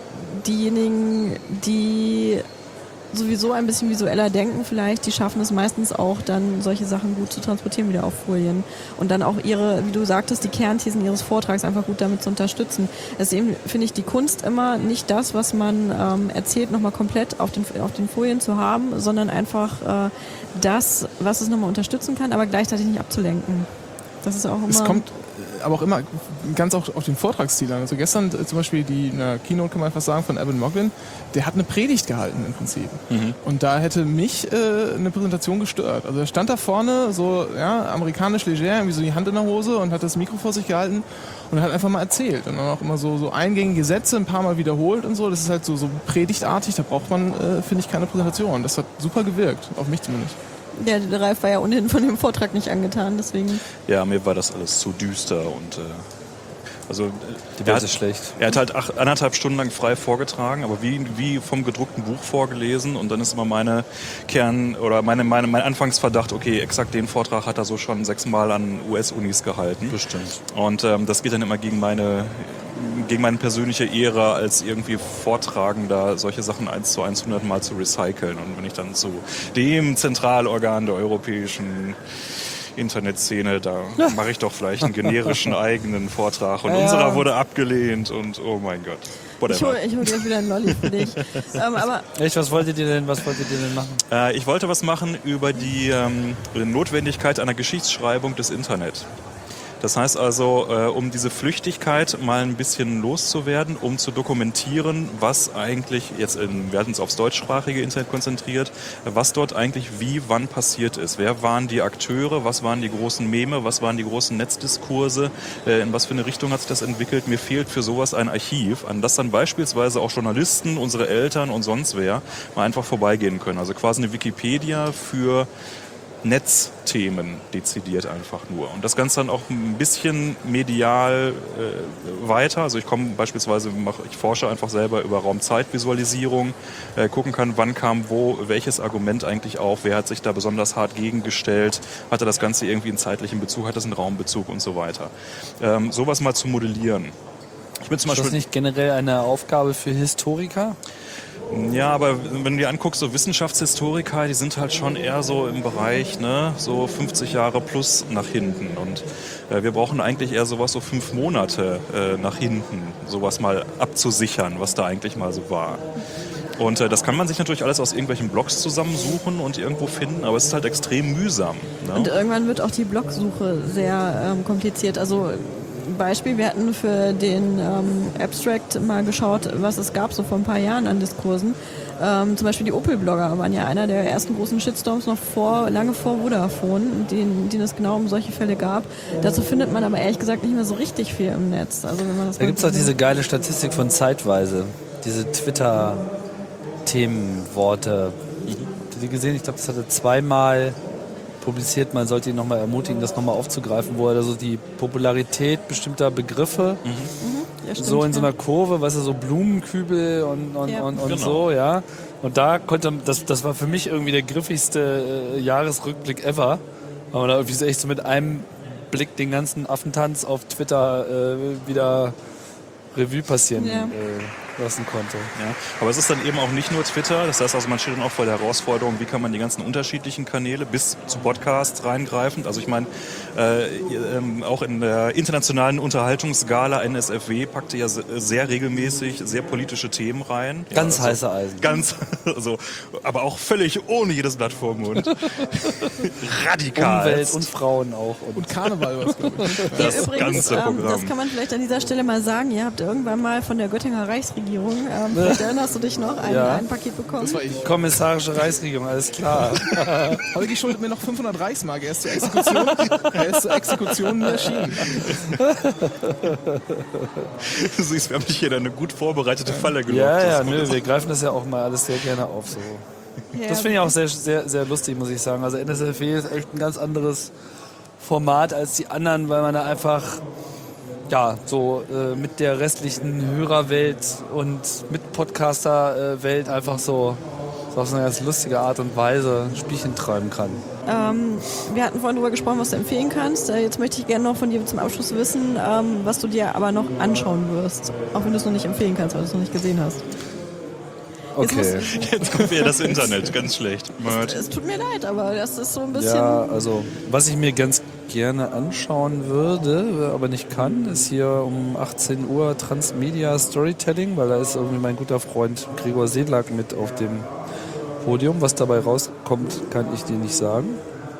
diejenigen, die sowieso ein bisschen visueller denken vielleicht, die schaffen es meistens auch dann, solche Sachen gut zu transportieren wieder auf Folien und dann auch ihre, wie du sagtest, die Kernthesen ihres Vortrags einfach gut damit zu unterstützen. Deswegen finde ich die Kunst immer nicht das, was man ähm, erzählt, nochmal komplett auf den, auf den Folien zu haben, sondern einfach äh, das, was es nochmal unterstützen kann, aber gleichzeitig nicht abzulenken. Das ist auch immer... Es kommt äh, aber auch immer ganz auf, auf den Vortragsstil an. Also gestern äh, zum Beispiel die eine Keynote, kann man fast sagen, von Evan Moglin, der hat eine Predigt gehalten im Prinzip. Mhm. Und da hätte mich äh, eine Präsentation gestört. Also er stand da vorne, so ja, amerikanisch leger, irgendwie so die Hand in der Hose und hat das Mikro vor sich gehalten und hat einfach mal erzählt. Und dann auch immer so, so eingängige Sätze ein paar Mal wiederholt und so. Das ist halt so, so predigtartig, da braucht man, äh, finde ich, keine Präsentation. Das hat super gewirkt, auf mich zumindest. Ja, der Ralf war ja ohnehin von dem Vortrag nicht angetan, deswegen... Ja, mir war das alles zu düster und äh, also äh, Die er Welt hat, ist schlecht. er hat halt ach, anderthalb Stunden lang frei vorgetragen, aber wie, wie vom gedruckten Buch vorgelesen und dann ist immer meine Kern oder meine, meine mein Anfangsverdacht, okay, exakt den Vortrag hat er so schon sechsmal an U S-Unis gehalten. Bestimmt. Und ähm, das geht dann immer gegen meine gegen meine persönliche Ehre als irgendwie Vortragender, solche Sachen eins zu eins hundertmal zu recyceln. Und wenn ich dann zu dem Zentralorgan der europäischen Internetszene, da mache ich doch vielleicht einen generischen eigenen Vortrag. Und Ja. unserer wurde abgelehnt und oh mein Gott. Ich Whatever. hole ich hol gleich wieder einen Lolli für dich. ähm, aber Echt, was wolltet ihr denn, was wolltet ihr denn machen? Äh, ich wollte was machen über die ähm, Notwendigkeit einer Geschichtsschreibung des Internet. Das heißt also, äh, um diese Flüchtigkeit mal ein bisschen loszuwerden, um zu dokumentieren, was eigentlich, jetzt in, wir hatten uns aufs deutschsprachige Internet konzentriert, was dort eigentlich wie, wann passiert ist. Wer waren die Akteure, was waren die großen Meme, was waren die großen Netzdiskurse, äh, in was für eine Richtung hat sich das entwickelt. Mir fehlt für sowas ein Archiv, an das dann beispielsweise auch Journalisten, unsere Eltern und sonst wer mal einfach vorbeigehen können. Also quasi eine Wikipedia für Netzthemen dezidiert einfach nur. Und das Ganze dann auch ein bisschen medial äh, weiter. Also ich komme beispielsweise, mache, ich forsche einfach selber über Raumzeitvisualisierung, äh, gucken kann, wann kam wo welches Argument eigentlich auf, wer hat sich da besonders hart gegengestellt, hatte das Ganze irgendwie einen zeitlichen Bezug, hat es einen Raumbezug und so weiter. Ähm, sowas mal zu modellieren. Ich bin zum Ist das Beispiel nicht generell eine Aufgabe für Historiker? Ja, aber wenn du dir anguckst, so Wissenschaftshistoriker, die sind halt schon eher so im Bereich, ne, so fünfzig Jahre plus nach hinten. Und äh, wir brauchen eigentlich eher sowas so fünf Monate äh, nach hinten, sowas mal abzusichern, was da eigentlich mal so war. Und äh, das kann man sich natürlich alles aus irgendwelchen Blogs zusammensuchen und irgendwo finden, aber es ist halt extrem mühsam. Ne? Und irgendwann wird auch die Blogsuche sehr ähm, kompliziert. Also Beispiel, wir hatten für den ähm, Abstract mal geschaut, was es gab so vor ein paar Jahren an Diskursen. Ähm, zum Beispiel die Opel-Blogger waren ja einer der ersten großen Shitstorms noch vor, lange vor Vodafone, den, den es genau um solche Fälle gab. Dazu findet man aber ehrlich gesagt nicht mehr so richtig viel im Netz. Also wenn man das Da gibt es auch diese geile Statistik von Zeitweise, diese Twitter-Themenworte. Habt ihr die gesehen? Ich glaube, das hatte zweimal publiziert. Man sollte ihn nochmal ermutigen, das nochmal aufzugreifen, wo er also die Popularität bestimmter Begriffe Mhm. Ja, stimmt, so in so ja. einer Kurve, weißt du, so Blumenkübel und, und, Ja. und, und Genau. so, ja. Und da konnte, das, das war für mich irgendwie der griffigste äh, Jahresrückblick ever, weil man da irgendwie so echt so mit einem Blick den ganzen Affentanz auf Twitter äh, wieder Revue passieren Ja. äh, lassen konnte. Ja, aber es ist dann eben auch nicht nur Twitter. Das heißt also, man steht dann auch vor der Herausforderung, wie kann man die ganzen unterschiedlichen Kanäle bis zu Podcasts reingreifen. Also ich meine, äh, ähm, auch in der internationalen Unterhaltungsgala N S F W packte ja se- sehr regelmäßig sehr politische Themen rein. Ganz ja, also, heiße Eisen. Ganz, also, aber auch völlig ohne jedes Blatt vor dem Mund. Radikal. Umwelt und Frauen auch. Und Und Karneval was, glaube ich. Ja, das übrigens, ganze ähm, Programm. das kann man vielleicht an dieser Stelle mal sagen. Ihr habt irgendwann mal von der Göttinger Reichsregierung, ähm, vielleicht erinnerst du dich noch, ein, Ja. ein Paket bekommen. Das war ich. kommissarische Reichsregierung, alles klar. Holgi schuldet mir noch fünfhundert Reichsmark. Er ist zur Exekution, er ist zur Exekution nie erschienen. Du siehst, wir haben dich hier eine gut vorbereitete Falle gelockt. Ja, ja, Das- nö, wir greifen das ja auch mal alles sehr gerne auf. So. Ja. Das finde ich auch sehr, sehr, sehr lustig, muss ich sagen. Also N S F W ist echt ein ganz anderes Format als die anderen, weil man da einfach ja, so äh, mit der restlichen Hörerwelt und mit Podcaster-Welt einfach so, so auf eine ganz lustige Art und Weise Spielchen treiben kann. Ähm, wir hatten vorhin darüber gesprochen, was du empfehlen kannst. Äh, jetzt möchte ich gerne noch von dir zum Abschluss wissen, ähm, was du dir aber noch anschauen wirst. Auch wenn du es noch nicht empfehlen kannst, weil du es noch nicht gesehen hast. Okay. Jetzt kommt wieder das Internet, ganz schlecht. Merch. Es tut mir leid, aber das ist so ein bisschen... Ja, also was ich mir ganz gerne anschauen würde, aber nicht kann, ist hier um achtzehn Uhr Transmedia Storytelling, weil da ist irgendwie mein guter Freund Gregor Sedlak mit auf dem Podium. Was dabei rauskommt, kann ich dir nicht sagen.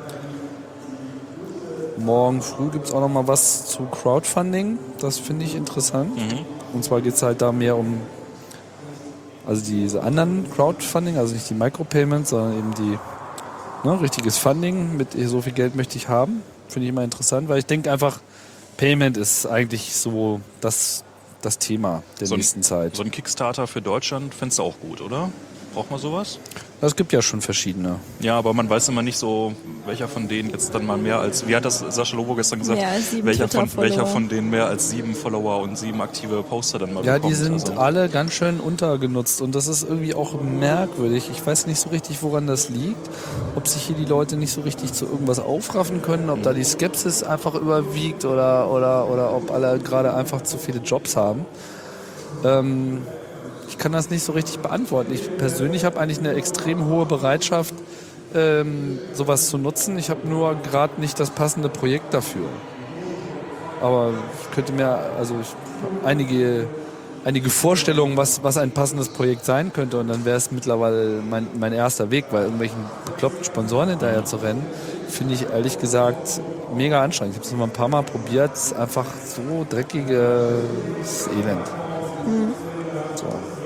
Morgen früh gibt es auch noch mal was zu Crowdfunding. Das finde ich interessant. Und zwar geht es halt da mehr um also diese anderen Crowdfunding, also nicht die Micropayments, sondern eben die ne, richtiges Funding mit so viel Geld möchte ich haben. Finde ich immer interessant, weil ich denke einfach, Payment ist eigentlich so das, das Thema der So ein- nächsten Zeit. So ein Kickstarter für Deutschland fändest du auch gut, oder? Braucht man sowas? Es gibt ja schon verschiedene. Ja, aber man weiß immer nicht so, welcher von denen jetzt dann mal mehr als, wie hat das Sascha Lobo gestern gesagt, Mehr als sieben welcher, von, Twitter-Follower. welcher von denen mehr als sieben Follower und sieben aktive Poster dann mal Ja, bekommt. die sind Also, alle ganz schön untergenutzt und das ist irgendwie auch merkwürdig. Ich weiß nicht so richtig, woran das liegt. Ob sich hier die Leute nicht so richtig zu irgendwas aufraffen können, ob da die Skepsis einfach überwiegt oder, oder, oder ob alle gerade einfach zu viele Jobs haben. Ähm, ich kann das nicht so richtig beantworten. Ich persönlich habe eigentlich eine extrem hohe Bereitschaft, ähm, sowas zu nutzen. Ich habe nur gerade nicht das passende Projekt dafür. Aber ich könnte mir, also ich habe einige, einige Vorstellungen, was, was ein passendes Projekt sein könnte. Und dann wäre es mittlerweile mein, mein erster Weg, weil irgendwelchen bekloppten Sponsoren hinterher zu rennen, finde ich ehrlich gesagt mega anstrengend. Ich habe es noch mal ein paar Mal probiert. Es ist einfach so dreckiges Elend. So.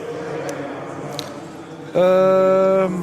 Ähm,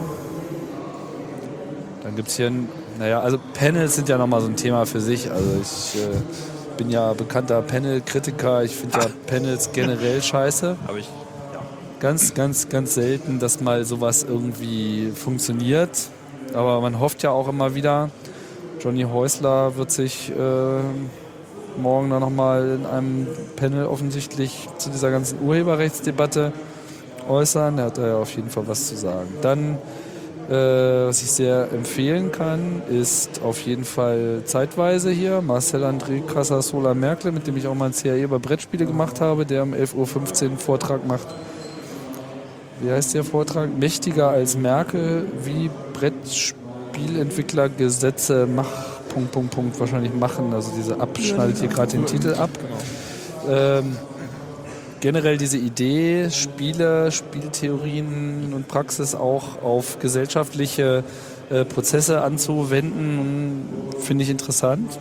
dann gibt es hier, ein, naja, also Panels sind ja nochmal so ein Thema für sich. Also ich äh, bin ja bekannter Panel-Kritiker. Ich finde ja Panels generell scheiße. aber ich, Ganz, ganz, ganz selten, dass mal sowas irgendwie funktioniert. Aber man hofft ja auch immer wieder. Johnny Häusler wird sich äh, morgen dann nochmal in einem Panel offensichtlich zu dieser ganzen Urheberrechtsdebatte äußern. Er hat da ja auf jeden Fall was zu sagen. Dann, äh, was ich sehr empfehlen kann, ist auf jeden Fall zeitweise hier Marcel André Casasola Merkel, mit dem ich auch mal ein C A E über Brettspiele gemacht habe, der um elf Uhr fünfzehn einen Vortrag macht. wie heißt der Vortrag? Mächtiger als Merkel, wie Brettspielentwickler Gesetze mach, Punkt, Punkt, Punkt, wahrscheinlich machen. Also diese ab, schneidet hier gerade den Titel ab. Ähm, generell diese Idee, Spiele, Spieltheorien und Praxis auch auf gesellschaftliche äh, Prozesse anzuwenden, finde ich interessant.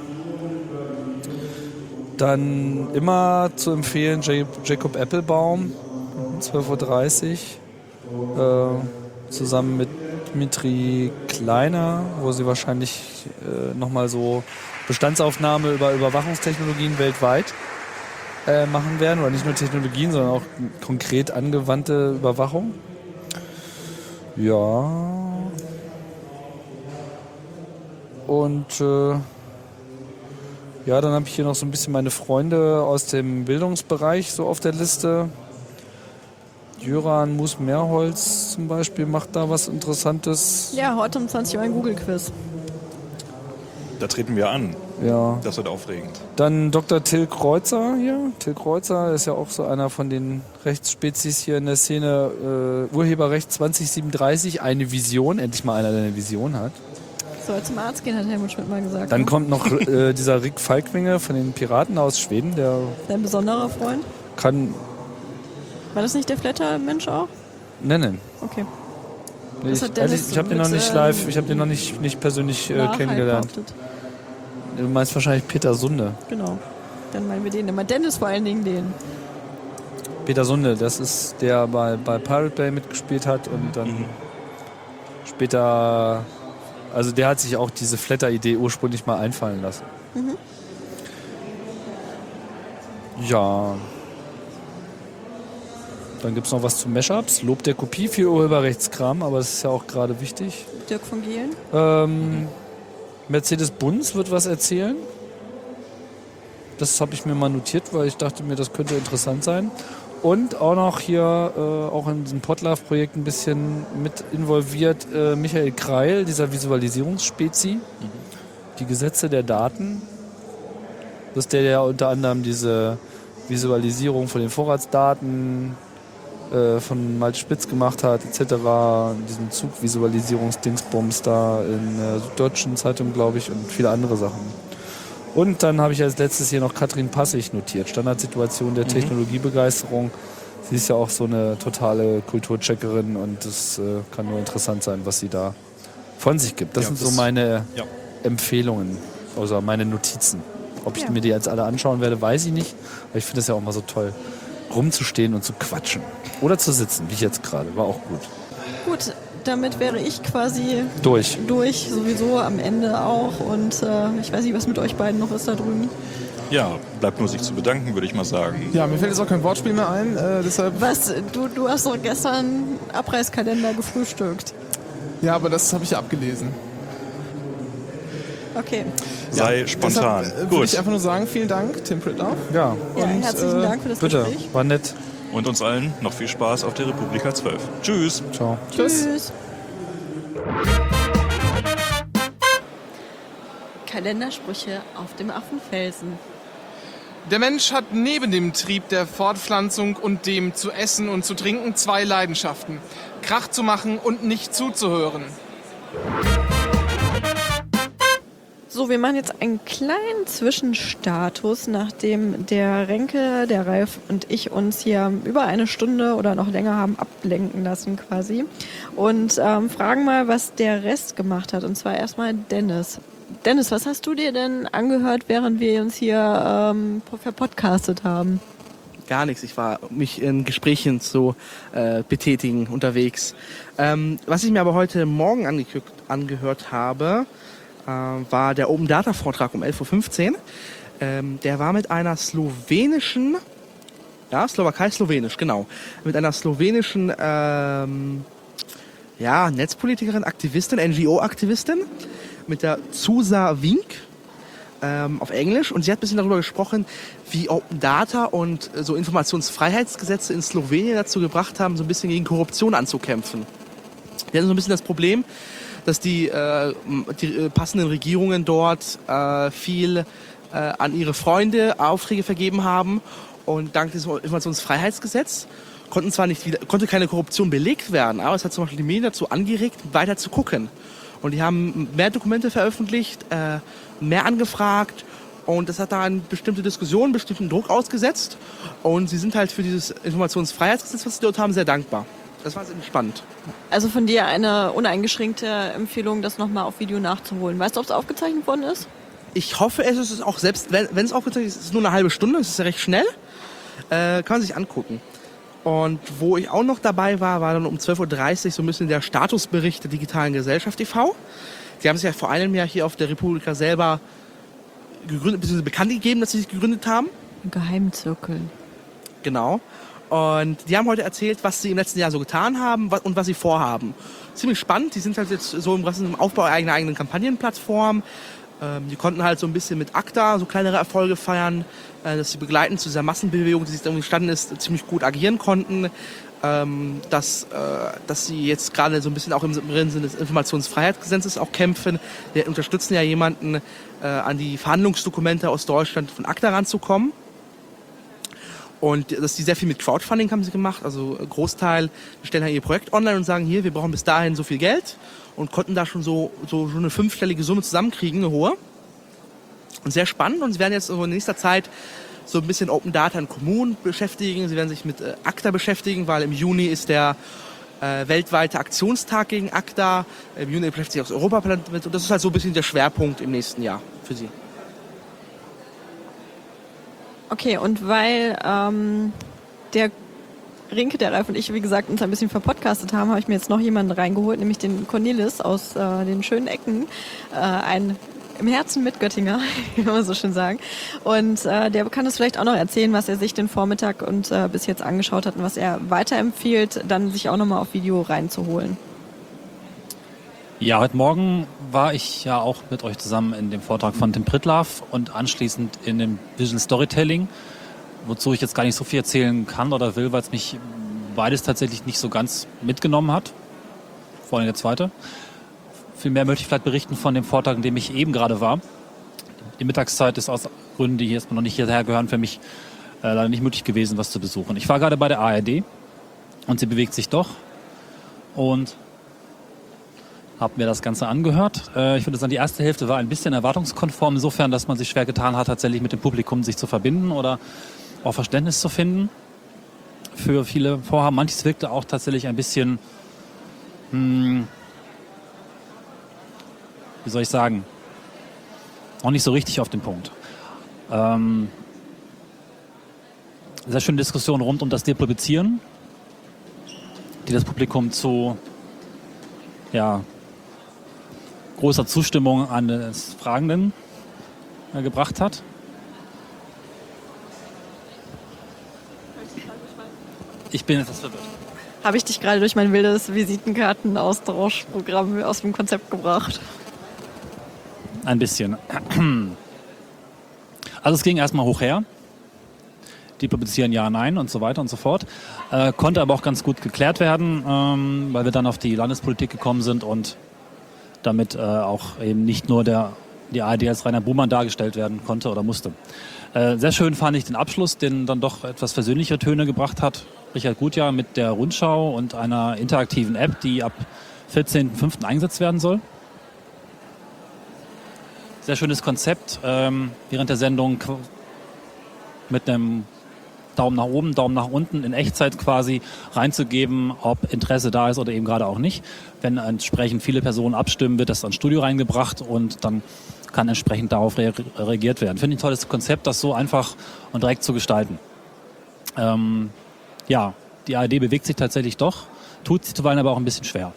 Dann immer zu empfehlen Jacob Appelbaum, zwölf Uhr dreißig, äh, zusammen mit Dmitri Kleiner, wo sie wahrscheinlich äh, nochmal so Bestandsaufnahme über Überwachungstechnologien weltweit äh, machen werden. Oder nicht nur Technologien, sondern auch konkret angewandte Überwachung. Ja. Und äh, ja, dann habe ich hier noch so ein bisschen meine Freunde aus dem Bildungsbereich so auf der Liste. Jöran Mus-Mehrholz zum Beispiel macht da was Interessantes. Ja, heute um zwanzig Uhr ein Google-Quiz. Da treten wir an. Ja. Das wird aufregend. Dann Doktor Till Kreuzer hier. Till Kreuzer ist ja auch so einer von den Rechtsspezies hier in der Szene. Äh, Urheberrecht zwanzig siebenunddreißig, eine Vision. Endlich mal einer, der eine Vision hat. Soll zum Arzt gehen, hat Helmut Schmidt mal gesagt. Dann ne? kommt noch äh, dieser Rick Falkwinge von den Piraten aus Schweden. Der Dein besonderer Freund? kann War das nicht der Flatter-Mensch auch? nennen. Okay. Nee, Das ich hat Dennis ehrlich, ich habe den noch mit, nicht äh, live, ich habe den noch nicht, nicht persönlich äh, Wahrheit kennengelernt. behauptet. Du meinst wahrscheinlich Peter Sunde. Genau. Dann meinen wir den immer. Dennis vor allen Dingen den. Peter Sunde, das ist der bei, bei Pirate Bay mitgespielt hat und dann Mhm. später, also der hat sich auch diese Flatter-Idee ursprünglich mal einfallen lassen. Mhm. Ja. Dann gibt es noch was zu Mashups. Lob der Kopie, viel Urheberrechtskram, aber das ist ja auch gerade wichtig. Dirk von Gehlen. Ähm, Mercedes Bunz wird was erzählen. Das habe ich mir mal notiert, weil ich dachte mir, das könnte interessant sein. Und auch noch hier, äh, auch in diesem Podlove-Projekt ein bisschen mit involviert, äh, Michael Kreil, dieser Visualisierungsspezi. Die Gesetze der Daten. Das ist der, der unter anderem diese Visualisierung von den Vorratsdaten äh, von Malte Spitz gemacht hat, et cetera. Diesen Zugvisualisierungsdingsbums da in der Süddeutschen Zeitung, glaube ich, und viele andere Sachen. Und dann habe ich als letztes hier noch Katrin Passig notiert. Standardsituation der Technologiebegeisterung. Sie ist ja auch so eine totale Kulturcheckerin und es äh, kann nur interessant sein, was sie da von sich gibt. Das Ja, sind das- so meine ja. Empfehlungen, also meine Notizen. Ob ich Ja. mir die jetzt alle anschauen werde, weiß ich nicht. Aber ich finde es ja auch mal so toll, rumzustehen und zu quatschen. Oder zu sitzen, wie ich jetzt gerade. War auch gut. Gut, damit wäre ich quasi Durch. durch, sowieso am Ende auch. Und äh, ich weiß nicht, was mit euch beiden noch ist da drüben. Ja, bleibt nur sich zu bedanken, würde ich mal sagen. Ja, mir fällt jetzt auch kein Wortspiel mehr ein, äh, deshalb. Was, du, du hast doch gestern Abreißkalender gefrühstückt. Ja, aber das habe ich ja abgelesen. Okay. Sei spontan. Deshalb, äh, würde Gut. ich einfach nur sagen, vielen Dank, Tim Pritloff. Ja, Ja, Und, herzlichen äh, Dank für das bitte. Gespräch. War nett. Und uns allen noch viel Spaß auf der Republika zwölf. Tschüss. Ciao. Tschüss. Tschüss. Kalendersprüche auf dem Affenfelsen. Der Mensch hat neben dem Trieb der Fortpflanzung und dem zu essen und zu trinken zwei Leidenschaften. Krach zu machen und nicht zuzuhören. So, wir machen jetzt einen kleinen Zwischenstatus, nachdem der Renke, der Ralf und ich uns hier über eine Stunde oder noch länger haben ablenken lassen quasi. Und ähm, fragen mal, was der Rest gemacht hat. Und zwar erstmal Dennis. Dennis, was hast du dir denn angehört, während wir uns hier ähm, verpodcastet haben? Gar nichts. Ich war mich in Gesprächen zu äh, betätigen unterwegs. Ähm, was ich mir aber heute Morgen ange angehört habe, äh, war der Open Data Vortrag um elf Uhr fünfzehn. Ähm, der war mit einer slowenischen, ja, Slowakei, Slowenisch, genau, mit einer slowenischen ähm, ja, Netzpolitikerin, Aktivistin, N G O-Aktivistin, mit der Zusa Wink. Ähm, auf Englisch, und sie hat ein bisschen darüber gesprochen, wie Open Data und äh, so Informationsfreiheitsgesetze in Slowenien dazu gebracht haben, so ein bisschen gegen Korruption anzukämpfen. Die hatten so ein bisschen das Problem, dass die, äh, die äh, passenden Regierungen dort äh, viel äh, an ihre Freunde Aufträge vergeben haben, und dank des Informationsfreiheitsgesetzes konnten zwar nicht wieder, konnte keine Korruption belegt werden, aber es hat zum Beispiel die Medien dazu angeregt, weiter zu gucken. Und die haben mehr Dokumente veröffentlicht, äh, mehr angefragt und das hat da eine bestimmte Diskussion, bestimmten Druck ausgesetzt und sie sind halt für dieses Informationsfreiheitsgesetz, was sie dort haben, sehr dankbar. Das war sehr spannend. Also von dir eine uneingeschränkte Empfehlung, das nochmal auf Video nachzuholen. Weißt du, ob es aufgezeichnet worden ist? Ich hoffe, es ist auch, selbst wenn es aufgezeichnet ist, ist es nur eine halbe Stunde, es ist ja recht schnell, äh, kann man sich angucken. Und wo ich auch noch dabei war, war dann um zwölf Uhr dreißig so ein bisschen der Statusbericht der digitalen Gesellschaft e V Die haben sich ja vor einem Jahr hier auf der Republika selber gegründet, beziehungsweise bekannt gegeben, dass sie sich gegründet haben. Geheimzirkel. Genau. Und die haben heute erzählt, was sie im letzten Jahr so getan haben und was sie vorhaben. Ziemlich spannend. Die sind halt jetzt so im Aufbau einer eigenen Kampagnenplattform. Die konnten halt so ein bisschen mit ACTA so kleinere Erfolge feiern, dass sie begleitend zu dieser Massenbewegung, die sich da entstanden ist, ziemlich gut agieren konnten. Dass, dass sie jetzt gerade so ein bisschen auch im Sinne des Informationsfreiheitsgesetzes auch kämpfen. Wir unterstützen ja jemanden, an die Verhandlungsdokumente aus Deutschland von ACTA ranzukommen. Und dass die sehr viel mit Crowdfunding haben sie gemacht. Also ein Großteil stellen halt ihr Projekt online und sagen, hier, wir brauchen bis dahin so viel Geld. Und konnten da schon so, so schon eine fünfstellige Summe zusammenkriegen, eine hohe. Und sehr spannend. Und sie werden jetzt in nächster Zeit so ein bisschen Open Data in Kommunen beschäftigen. Sie werden sich mit äh, ACTA beschäftigen, weil im Juni ist der äh, weltweite Aktionstag gegen ACTA. Im Juni beschäftigt sich auch das Europaparlament mit. Und das ist halt so ein bisschen der Schwerpunkt im nächsten Jahr für sie. Okay, und weil ähm, der Rinke, der Ralf und ich, wie gesagt, uns ein bisschen verpodcastet haben, habe ich mir jetzt noch jemanden reingeholt, nämlich den Cornelis aus äh, den schönen Ecken. Äh, ein im Herzen mit Göttinger, wie man so schön sagen. Und äh, der kann uns vielleicht auch noch erzählen, was er sich den Vormittag und äh, bis jetzt angeschaut hat und was er weiterempfiehlt, dann sich auch nochmal auf Video reinzuholen. Ja, heute Morgen war ich ja auch mit euch zusammen in dem Vortrag von Tim Pritlove und anschließend in dem Vision Storytelling, wozu ich jetzt gar nicht so viel erzählen kann oder will, weil es mich beides tatsächlich nicht so ganz mitgenommen hat. Vor allem der zweite. Vielmehr möchte ich vielleicht berichten von dem Vortrag, in dem ich eben gerade war. Die Mittagszeit ist aus Gründen, die jetzt noch nicht hierher gehören, für mich äh, leider nicht möglich gewesen, was zu besuchen. Ich war gerade bei der A R D und sie bewegt sich doch und habe mir das Ganze angehört. Äh, ich würde sagen, die erste Hälfte war ein bisschen erwartungskonform, insofern, dass man sich schwer getan hat, tatsächlich mit dem Publikum sich zu verbinden oder auch Verständnis zu finden für viele Vorhaben. Manches wirkte auch tatsächlich ein bisschen, hm, wie soll ich sagen, auch nicht so richtig auf den Punkt. Ähm, sehr schöne Diskussion rund um das Depublizieren, die das Publikum zu ja, großer Zustimmung eines Fragenden äh, gebracht hat. Ich bin etwas verwirrt. Habe ich dich gerade durch mein wildes Visitenkartenaustauschprogramm aus dem Konzept gebracht? Ein bisschen. Also es ging erstmal hoch her. Die publizieren ja, nein und so weiter und so fort. Äh, konnte aber auch ganz gut geklärt werden, ähm, weil wir dann auf die Landespolitik gekommen sind und damit äh, auch eben nicht nur der, die A R D als Rainer Buhmann dargestellt werden konnte oder musste. Äh, sehr schön fand ich den Abschluss, den dann doch etwas versöhnlichere Töne gebracht hat. Richard Gutjahr mit der Rundschau und einer interaktiven App, die ab vierzehnten fünften eingesetzt werden soll. Sehr schönes Konzept, ähm, während der Sendung mit einem Daumen nach oben, Daumen nach unten in Echtzeit quasi reinzugeben, ob Interesse da ist oder eben gerade auch nicht. Wenn entsprechend viele Personen abstimmen, wird das ans Studio reingebracht und dann kann entsprechend darauf re- reagiert werden. Finde ich ein tolles Konzept, das so einfach und direkt zu gestalten. Ähm, ja, die A R D bewegt sich tatsächlich doch, tut sie zuweilen aber auch ein bisschen schwer.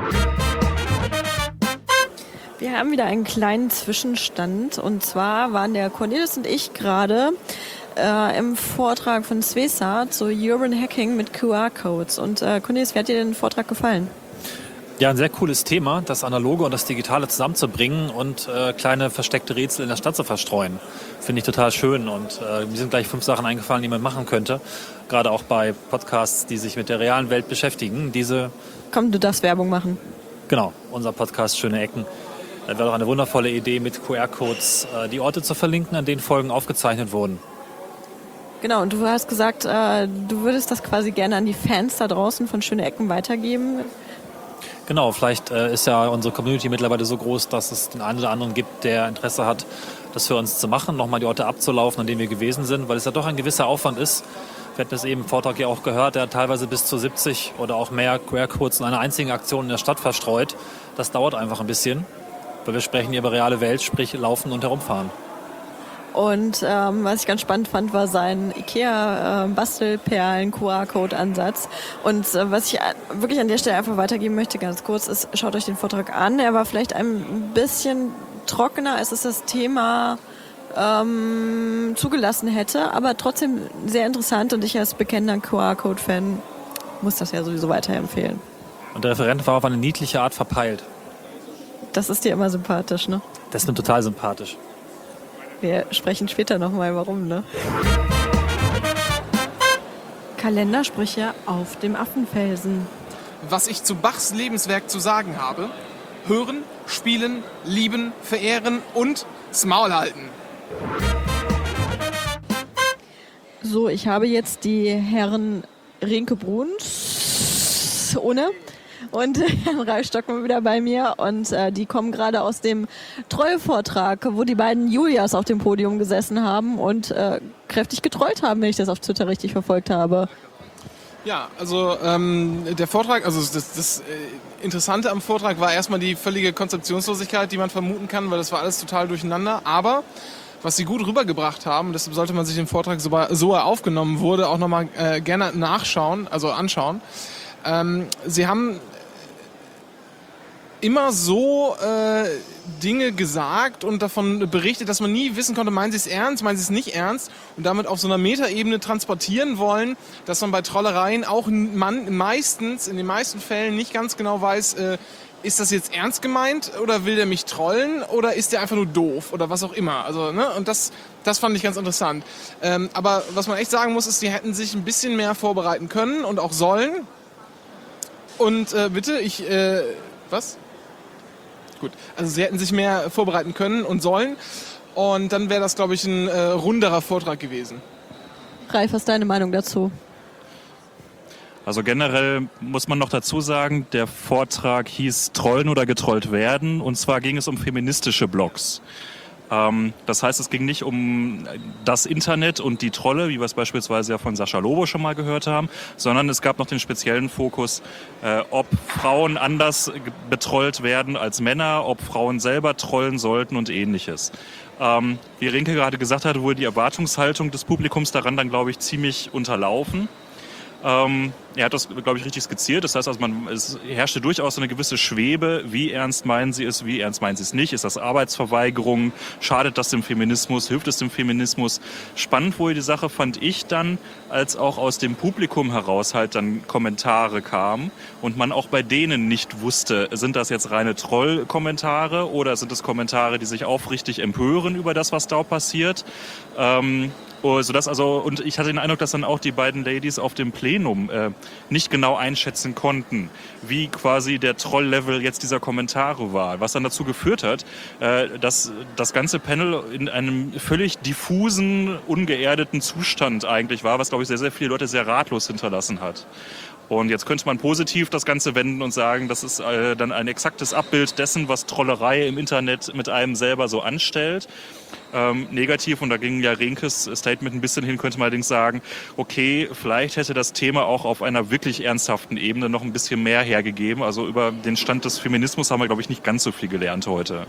Wir haben wieder einen kleinen Zwischenstand und zwar waren der Cornelis und ich gerade äh, im Vortrag von Svesa zu Urban Hacking mit Q R-Codes. Und äh, Cornelis, wie hat dir den Vortrag gefallen? Ja, ein sehr cooles Thema, das Analoge und das Digitale zusammenzubringen und äh, kleine versteckte Rätsel in der Stadt zu verstreuen. Finde ich total schön und äh, mir sind gleich fünf Sachen eingefallen, die man machen könnte. Gerade auch bei Podcasts, die sich mit der realen Welt beschäftigen. Diese, Komm, du darfst Werbung machen. genau, unser Podcast Schöne Ecken. Das wäre doch eine wundervolle Idee, mit Q R-Codes äh, die Orte zu verlinken, an denen Folgen aufgezeichnet wurden. Genau, und du hast gesagt, äh, du würdest das quasi gerne an die Fans da draußen von Schöne Ecken weitergeben. Genau, vielleicht äh, ist ja unsere Community mittlerweile so groß, dass es den einen oder anderen gibt, der Interesse hat, das für uns zu machen, nochmal die Orte abzulaufen, an denen wir gewesen sind, weil es ja doch ein gewisser Aufwand ist. Wir hatten es eben im Vortrag ja auch gehört, der hat teilweise bis zu siebzig oder auch mehr Q R-Codes in einer einzigen Aktion in der Stadt verstreut. Das dauert einfach ein bisschen, weil wir sprechen hier über reale Welt, sprich laufen und herumfahren. Und ähm, was ich ganz spannend fand, war sein IKEA-Bastelperlen-Q R-Code-Ansatz. Und äh, was ich wirklich an der Stelle einfach weitergeben möchte, ganz kurz, ist, schaut euch den Vortrag an. Er war vielleicht ein bisschen trockener, als es das Thema ähm, zugelassen hätte, aber trotzdem sehr interessant. Und ich als bekennender Q R-Code-Fan muss das ja sowieso weiterempfehlen. Und der Referent war auf eine niedliche Art verpeilt. Das ist dir immer sympathisch, ne? Das ist mir total sympathisch. Wir sprechen später nochmal, warum, ne? Kalendersprüche auf dem Affenfelsen. Was ich zu Bachs Lebenswerk zu sagen habe: hören, spielen, lieben, verehren und das Maul halten. So, ich habe jetzt die Herren Renke Bruns ohne und Herrn Ralf Stockmann wieder bei mir und äh, die kommen gerade aus dem Trollvortrag, wo die beiden Julias auf dem Podium gesessen haben und äh, kräftig getrollt haben, wenn ich das auf Twitter richtig verfolgt habe. Ja, also ähm, der Vortrag, also das, das äh, Interessante am Vortrag war erstmal die völlige Konzeptionslosigkeit, die man vermuten kann, weil das war alles total durcheinander, aber was sie gut rübergebracht haben, deshalb sollte man sich den Vortrag, so, so er aufgenommen wurde, auch nochmal äh, gerne nachschauen, also anschauen. Ähm, sie haben immer so äh, Dinge gesagt und davon berichtet, dass man nie wissen konnte, meinen sie es ernst, meinen sie es nicht ernst und damit auf so einer Metaebene transportieren wollen, dass man bei Trollereien auch man meistens, in den meisten Fällen nicht ganz genau weiß, äh, ist das jetzt ernst gemeint oder will der mich trollen oder ist der einfach nur doof oder was auch immer. Also, ne? Und das, das fand ich ganz interessant. Ähm, aber was man echt sagen muss, ist, die hätten sich ein bisschen mehr vorbereiten können und auch sollen. Und äh, bitte, ich, äh, was? Gut, also sie hätten sich mehr vorbereiten können und sollen und dann wäre das, glaube ich, ein äh, runderer Vortrag gewesen. Ralf, was ist deine Meinung dazu? Also generell muss man noch dazu sagen, der Vortrag hieß Trollen oder getrollt werden und zwar ging es um feministische Blogs. Ähm, das heißt, es ging nicht um das Internet und die Trolle, wie wir es beispielsweise ja von Sascha Lobo schon mal gehört haben, sondern es gab noch den speziellen Fokus, äh, ob Frauen anders betrollt werden als Männer, ob Frauen selber trollen sollten und ähnliches. Ähm, wie Renke gerade gesagt hatte, wurde die Erwartungshaltung des Publikums daran dann, glaube ich, ziemlich unterlaufen. Ähm, er hat das, glaube ich, richtig skizziert. Das heißt, also man, es herrschte durchaus eine gewisse Schwebe. Wie ernst meinen Sie es, wie ernst meinen Sie es nicht? Ist das Arbeitsverweigerung? Schadet das dem Feminismus? Hilft es dem Feminismus? Spannend wurde die Sache, fand ich dann, als auch aus dem Publikum heraus halt dann Kommentare kamen und man auch bei denen nicht wusste, sind das jetzt reine Troll-Kommentare oder sind es Kommentare, die sich aufrichtig empören über das, was da passiert? Ähm, Oh, so dass also, und ich hatte den Eindruck, dass dann auch die beiden Ladies auf dem Plenum äh, nicht genau einschätzen konnten, wie quasi der Troll-Level jetzt dieser Kommentare war. Was dann dazu geführt hat, äh, dass das ganze Panel in einem völlig diffusen, ungeerdeten Zustand eigentlich war, was, glaube ich, sehr, sehr viele Leute sehr ratlos hinterlassen hat. Und jetzt könnte man positiv das Ganze wenden und sagen, das ist äh, dann ein exaktes Abbild dessen, was Trollerei im Internet mit einem selber so anstellt. Ähm, negativ, und da ging ja Renkes Statement ein bisschen hin, könnte man allerdings sagen, okay, vielleicht hätte das Thema auch auf einer wirklich ernsthaften Ebene noch ein bisschen mehr hergegeben. Also über den Stand des Feminismus haben wir, glaube ich, nicht ganz so viel gelernt heute.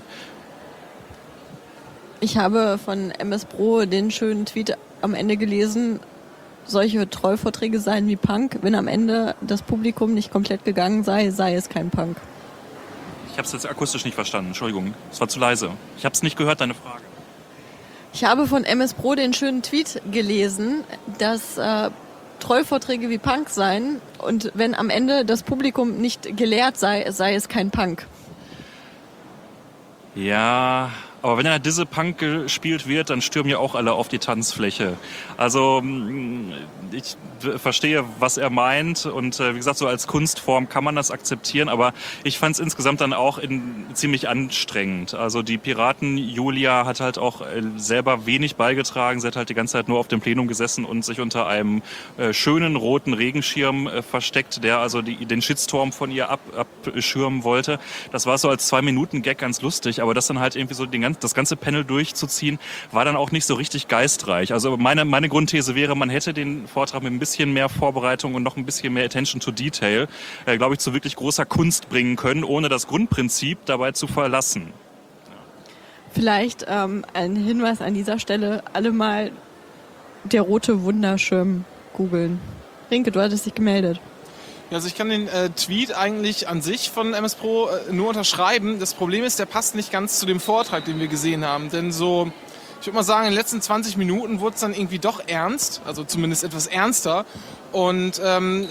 Ich habe von M S Bro den schönen Tweet am Ende gelesen, solche Trollvorträge seien wie Punk. Wenn am Ende das Publikum nicht komplett gegangen sei, sei es kein Punk. Ich habe es jetzt akustisch nicht verstanden, Entschuldigung, es war zu leise. Ich habe es nicht gehört, deine Frage. Ich habe von M S Pro den schönen Tweet gelesen, dass äh, Trollvorträge wie Punk seien und wenn am Ende das Publikum nicht gelehrt sei, sei es kein Punk. Ja, Aber wenn er Dizzepunk gespielt wird, dann stürmen ja auch alle auf die Tanzfläche. Also ich verstehe, was er meint und wie gesagt, so als Kunstform kann man das akzeptieren, aber ich fand es insgesamt dann auch in, ziemlich anstrengend. Also die Piraten Julia hat halt auch selber wenig beigetragen. Sie hat halt die ganze Zeit nur auf dem Plenum gesessen und sich unter einem äh, schönen roten Regenschirm äh, versteckt, der also die, den Shitstorm von ihr ab, abschirmen wollte. Das war so als Zwei-Minuten-Gag ganz lustig, aber das dann halt irgendwie so den ganzen, das ganze Panel durchzuziehen, war dann auch nicht so richtig geistreich. Also meine, meine Grundthese wäre, man hätte den Vortrag mit ein bisschen mehr Vorbereitung und noch ein bisschen mehr Attention to Detail, äh, glaube ich, zu wirklich großer Kunst bringen können, ohne das Grundprinzip dabei zu verlassen. Vielleicht ähm, ein Hinweis an dieser Stelle, alle mal der rote Wunderschirm googeln. Rinke, du hattest dich gemeldet. Ja, also ich kann den äh, Tweet eigentlich an sich von M S Pro äh, nur unterschreiben. Das Problem ist, der passt nicht ganz zu dem Vortrag, den wir gesehen haben. Denn so, ich würde mal sagen, in den letzten zwanzig Minuten wurde es dann irgendwie doch ernst. Also zumindest etwas ernster. Und ähm,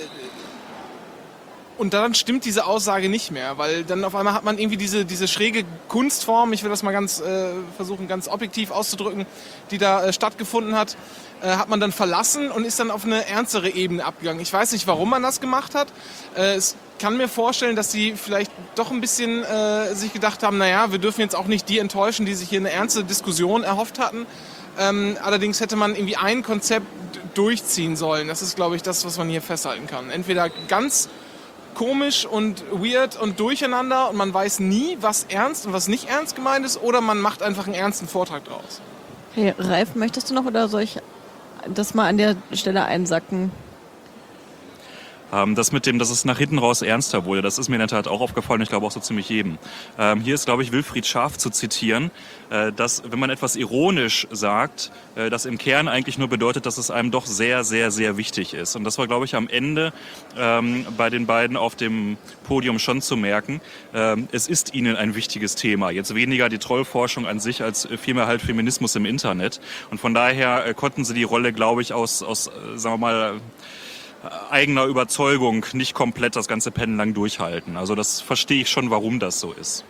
Und dann stimmt diese Aussage nicht mehr, weil dann auf einmal hat man irgendwie diese, diese schräge Kunstform, ich will das mal ganz äh, versuchen, ganz objektiv auszudrücken, die da äh, stattgefunden hat, äh, hat man dann verlassen und ist dann auf eine ernstere Ebene abgegangen. Ich weiß nicht, warum man das gemacht hat. Äh, es kann mir vorstellen, dass sie vielleicht doch ein bisschen äh, sich gedacht haben, naja, wir dürfen jetzt auch nicht die enttäuschen, die sich hier eine ernste Diskussion erhofft hatten. Ähm, allerdings hätte man irgendwie ein Konzept durchziehen sollen. Das ist, glaube ich, das, was man hier festhalten kann. Entweder ganz komisch und weird und durcheinander und man weiß nie, was ernst und was nicht ernst gemeint ist, oder man macht einfach einen ernsten Vortrag draus. Hey, Ralf, möchtest du noch oder soll ich das mal an der Stelle einsacken? Ähm, das mit dem, dass es nach hinten raus ernster wurde, das ist mir in der Tat auch aufgefallen, ich glaube auch so ziemlich jedem. Ähm, hier ist, glaube ich, Wilfried Schaaf zu zitieren, äh, dass, wenn man etwas ironisch sagt, äh, das im Kern eigentlich nur bedeutet, dass es einem doch sehr, sehr, sehr wichtig ist. Und das war, glaube ich, am Ende ähm, bei den beiden auf dem Podium schon zu merken. Ähm, es ist ihnen ein wichtiges Thema. Jetzt weniger die Trollforschung an sich, als vielmehr halt Feminismus im Internet. Und von daher äh, konnten sie die Rolle, glaube ich, aus, aus äh, sagen wir mal, eigener Überzeugung nicht komplett das ganze Panel lang durchhalten. Also das verstehe ich schon, warum das so ist.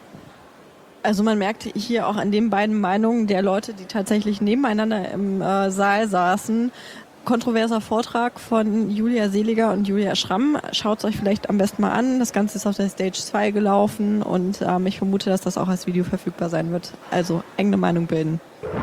Also man merkt hier auch an den beiden Meinungen der Leute, die tatsächlich nebeneinander im äh, Saal saßen. Kontroverser Vortrag von Julia Seliger und Julia Schramm. Schaut es euch vielleicht am besten mal an. Das Ganze ist auf der Stage zwei gelaufen und ähm, ich vermute, dass das auch als Video verfügbar sein wird. Also eigene Meinung bilden.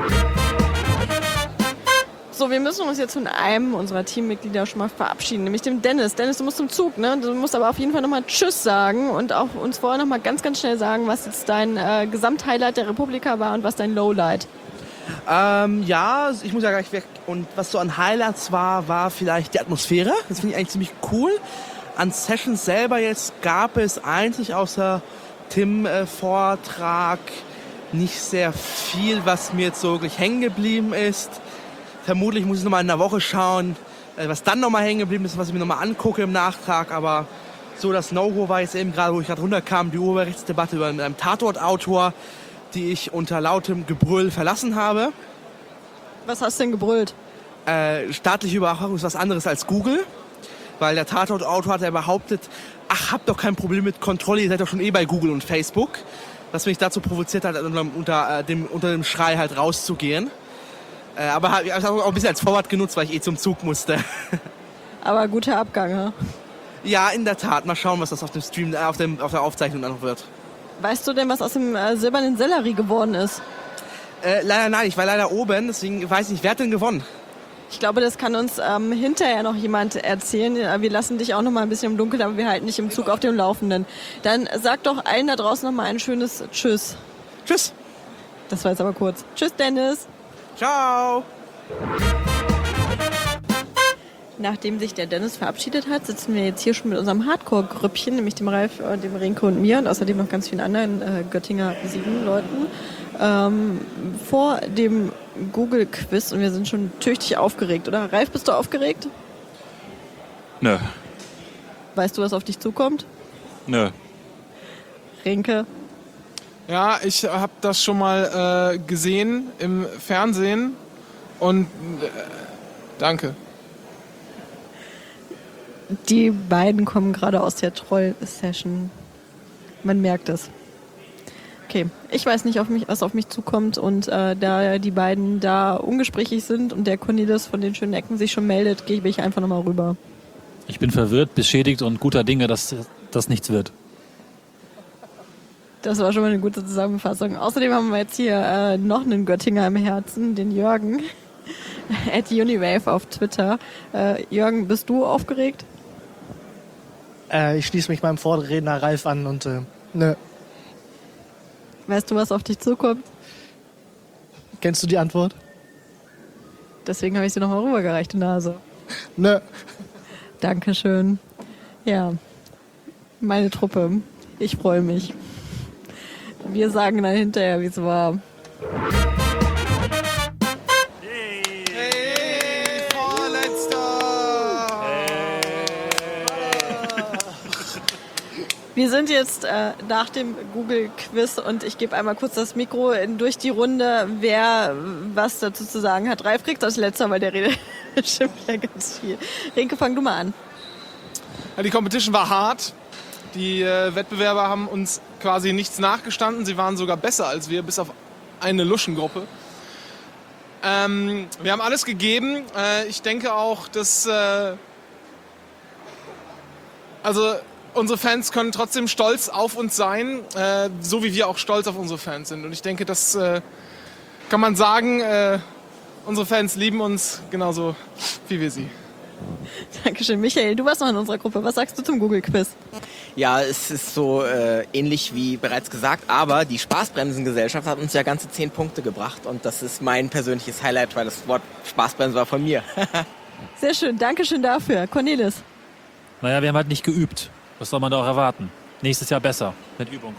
So, wir müssen uns jetzt von einem unserer Teammitglieder schon mal verabschieden, nämlich dem Dennis. Dennis, du musst zum Zug, ne? Du musst aber auf jeden Fall nochmal Tschüss sagen und auch uns vorher nochmal ganz, ganz schnell sagen, was jetzt dein äh, Gesamthighlight der Republika war und was dein Lowlight. Ähm, ja, ich muss ja gleich weg. Und was so an Highlights war, war vielleicht die Atmosphäre. Das finde ich eigentlich ziemlich cool. An Sessions selber jetzt gab es eigentlich außer Tim-Vortrag äh, nicht sehr viel, was mir jetzt so wirklich hängen geblieben ist. Vermutlich muss ich nochmal in einer Woche schauen, was dann nochmal hängen geblieben ist, was ich mir nochmal angucke im Nachtrag. Aber so das No-Go war jetzt eben gerade, wo ich gerade runterkam, die Urheberrechtsdebatte über einen Tatortautor, die ich unter lautem Gebrüll verlassen habe. Was hast du denn gebrüllt? Äh, staatliche Überwachung ist was anderes als Google, weil der Tatortautor hat ja behauptet, ach, habt doch kein Problem mit Kontrolle, ihr seid doch schon eh bei Google und Facebook. Was mich dazu provoziert hat, unter, unter, dem, unter dem Schrei halt rauszugehen. Äh, aber ich habe es auch ein bisschen als Vorwand genutzt, weil ich eh zum Zug musste. Aber guter Abgang, ja? Ja, in der Tat. Mal schauen, was das auf dem Stream, auf, dem, auf der Aufzeichnung dann noch wird. Weißt du denn, was aus dem äh, silbernen Sellerie geworden ist? Äh, leider nein, ich war leider oben, deswegen weiß ich nicht, wer hat denn gewonnen? Ich glaube, das kann uns ähm, hinterher noch jemand erzählen. Wir lassen dich auch noch mal ein bisschen im Dunkeln, aber wir halten dich im Zug auf dem Laufenden. Dann sag doch allen da draußen noch mal ein schönes Tschüss. Tschüss. Das war jetzt aber kurz. Tschüss, Dennis. Ciao. Nachdem sich der Dennis verabschiedet hat, sitzen wir jetzt hier schon mit unserem Hardcore-Grüppchen, nämlich dem Ralf, dem Renke und mir und außerdem noch ganz vielen anderen äh, Göttinger sieben Leuten ähm, vor dem Google-Quiz und wir sind schon tüchtig aufgeregt, oder? Ralf, bist du aufgeregt? Nö. Weißt du, was auf dich zukommt? Nö. Renke? Ja, ich habe das schon mal äh, gesehen im Fernsehen und äh, danke. Die beiden kommen gerade aus der Troll-Session. Man merkt es. Okay, ich weiß nicht, auf mich, was auf mich zukommt und äh, da die beiden da ungesprächig sind und der Cornelis von den schönen Ecken sich schon meldet, gehe ich einfach nochmal rüber. Ich bin verwirrt, beschädigt und guter Dinge, dass das nichts wird. Das war schon mal eine gute Zusammenfassung. Außerdem haben wir jetzt hier äh, noch einen Göttinger im Herzen, den Jürgen, at Uniwave auf Twitter. Äh, Jürgen, bist du aufgeregt? Äh, ich schließe mich meinem Vorredner Ralf an und äh, nö. Weißt du, was auf dich zukommt? Kennst du die Antwort? Deswegen habe ich sie nochmal rübergereicht, die Nase. Nö. Dankeschön. Ja, meine Truppe. Ich freue mich. Wir sagen dann hinterher, wie es war. Wir sind jetzt äh, nach dem Google-Quiz und ich gebe einmal kurz das Mikro in, durch die Runde, wer was dazu zu sagen hat. Ralf kriegt als letzter, weil der redet stimmt ja ganz viel. Renke, fang du mal an. Ja, die Competition war hart. Die äh, Wettbewerber haben uns quasi nichts nachgestanden. Sie waren sogar besser als wir, bis auf eine Luschengruppe. Ähm, wir haben alles gegeben. Äh, ich denke auch, dass... Äh, also... Unsere Fans können trotzdem stolz auf uns sein, äh, so wie wir auch stolz auf unsere Fans sind. Und ich denke, das äh, kann man sagen, äh, unsere Fans lieben uns genauso wie wir sie. Dankeschön. Michael, du warst noch in unserer Gruppe. Was sagst du zum Google-Quiz? Ja, es ist so äh, ähnlich wie bereits gesagt, aber die Spaßbremsen-Gesellschaft hat uns ja ganze zehn Punkte gebracht. Und das ist mein persönliches Highlight, weil das Wort Spaßbremse war von mir. Sehr schön. Dankeschön dafür. Cornelis? Naja, wir haben halt nicht geübt. Was soll man da auch erwarten? Nächstes Jahr besser, mit Übung.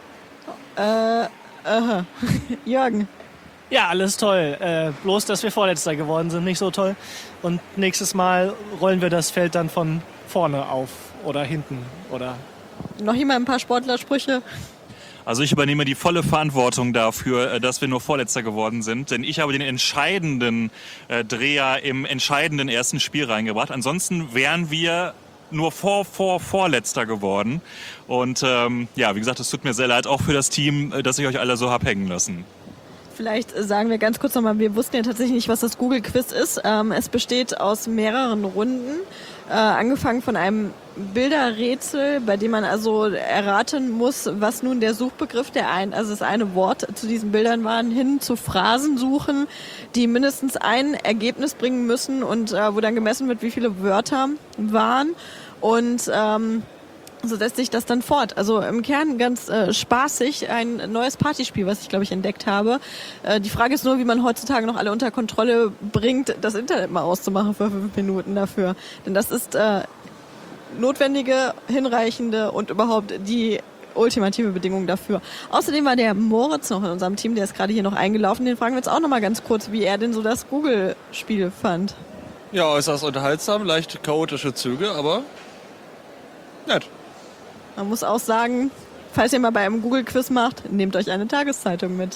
Äh, aha. Jürgen? Ja, alles toll. Äh, bloß, dass wir Vorletzter geworden sind, nicht so toll. Und nächstes Mal rollen wir das Feld dann von vorne auf oder hinten oder... Noch jemand ein paar Sportlersprüche? Also ich übernehme die volle Verantwortung dafür, dass wir nur Vorletzter geworden sind. Denn ich habe den entscheidenden äh, Dreher im entscheidenden ersten Spiel reingebracht. Ansonsten wären wir nur vor, vor, Vorletzter geworden. Und ähm, ja, wie gesagt, es tut mir sehr leid, auch für das Team, dass ich euch alle so hab hängen lassen. Vielleicht sagen wir ganz kurz nochmal, wir wussten ja tatsächlich nicht, was das Google-Quiz ist. Ähm, es besteht aus mehreren Runden, äh, angefangen von einem Bilderrätsel, bei dem man also erraten muss, was nun der Suchbegriff der ein, also das eine Wort zu diesen Bildern waren, hin zu Phrasen suchen, die mindestens ein Ergebnis bringen müssen und äh, wo dann gemessen wird, wie viele Wörter waren. Und ähm, so setzt sich das dann fort. Also im Kern ganz äh, spaßig, ein neues Partyspiel, was ich, glaube ich, entdeckt habe. Äh, die Frage ist nur, wie man heutzutage noch alle unter Kontrolle bringt, das Internet mal auszumachen für fünf Minuten dafür. Denn das ist äh, notwendige, hinreichende und überhaupt die ultimative Bedingung dafür. Außerdem war der Moritz noch in unserem Team, der ist gerade hier noch eingelaufen. Den fragen wir jetzt auch noch mal ganz kurz, wie er denn so das Google-Spiel fand. Ja, äußerst unterhaltsam, leicht chaotische Züge, aber nett. Man muss auch sagen, falls ihr mal bei einem Google-Quiz macht, nehmt euch eine Tageszeitung mit.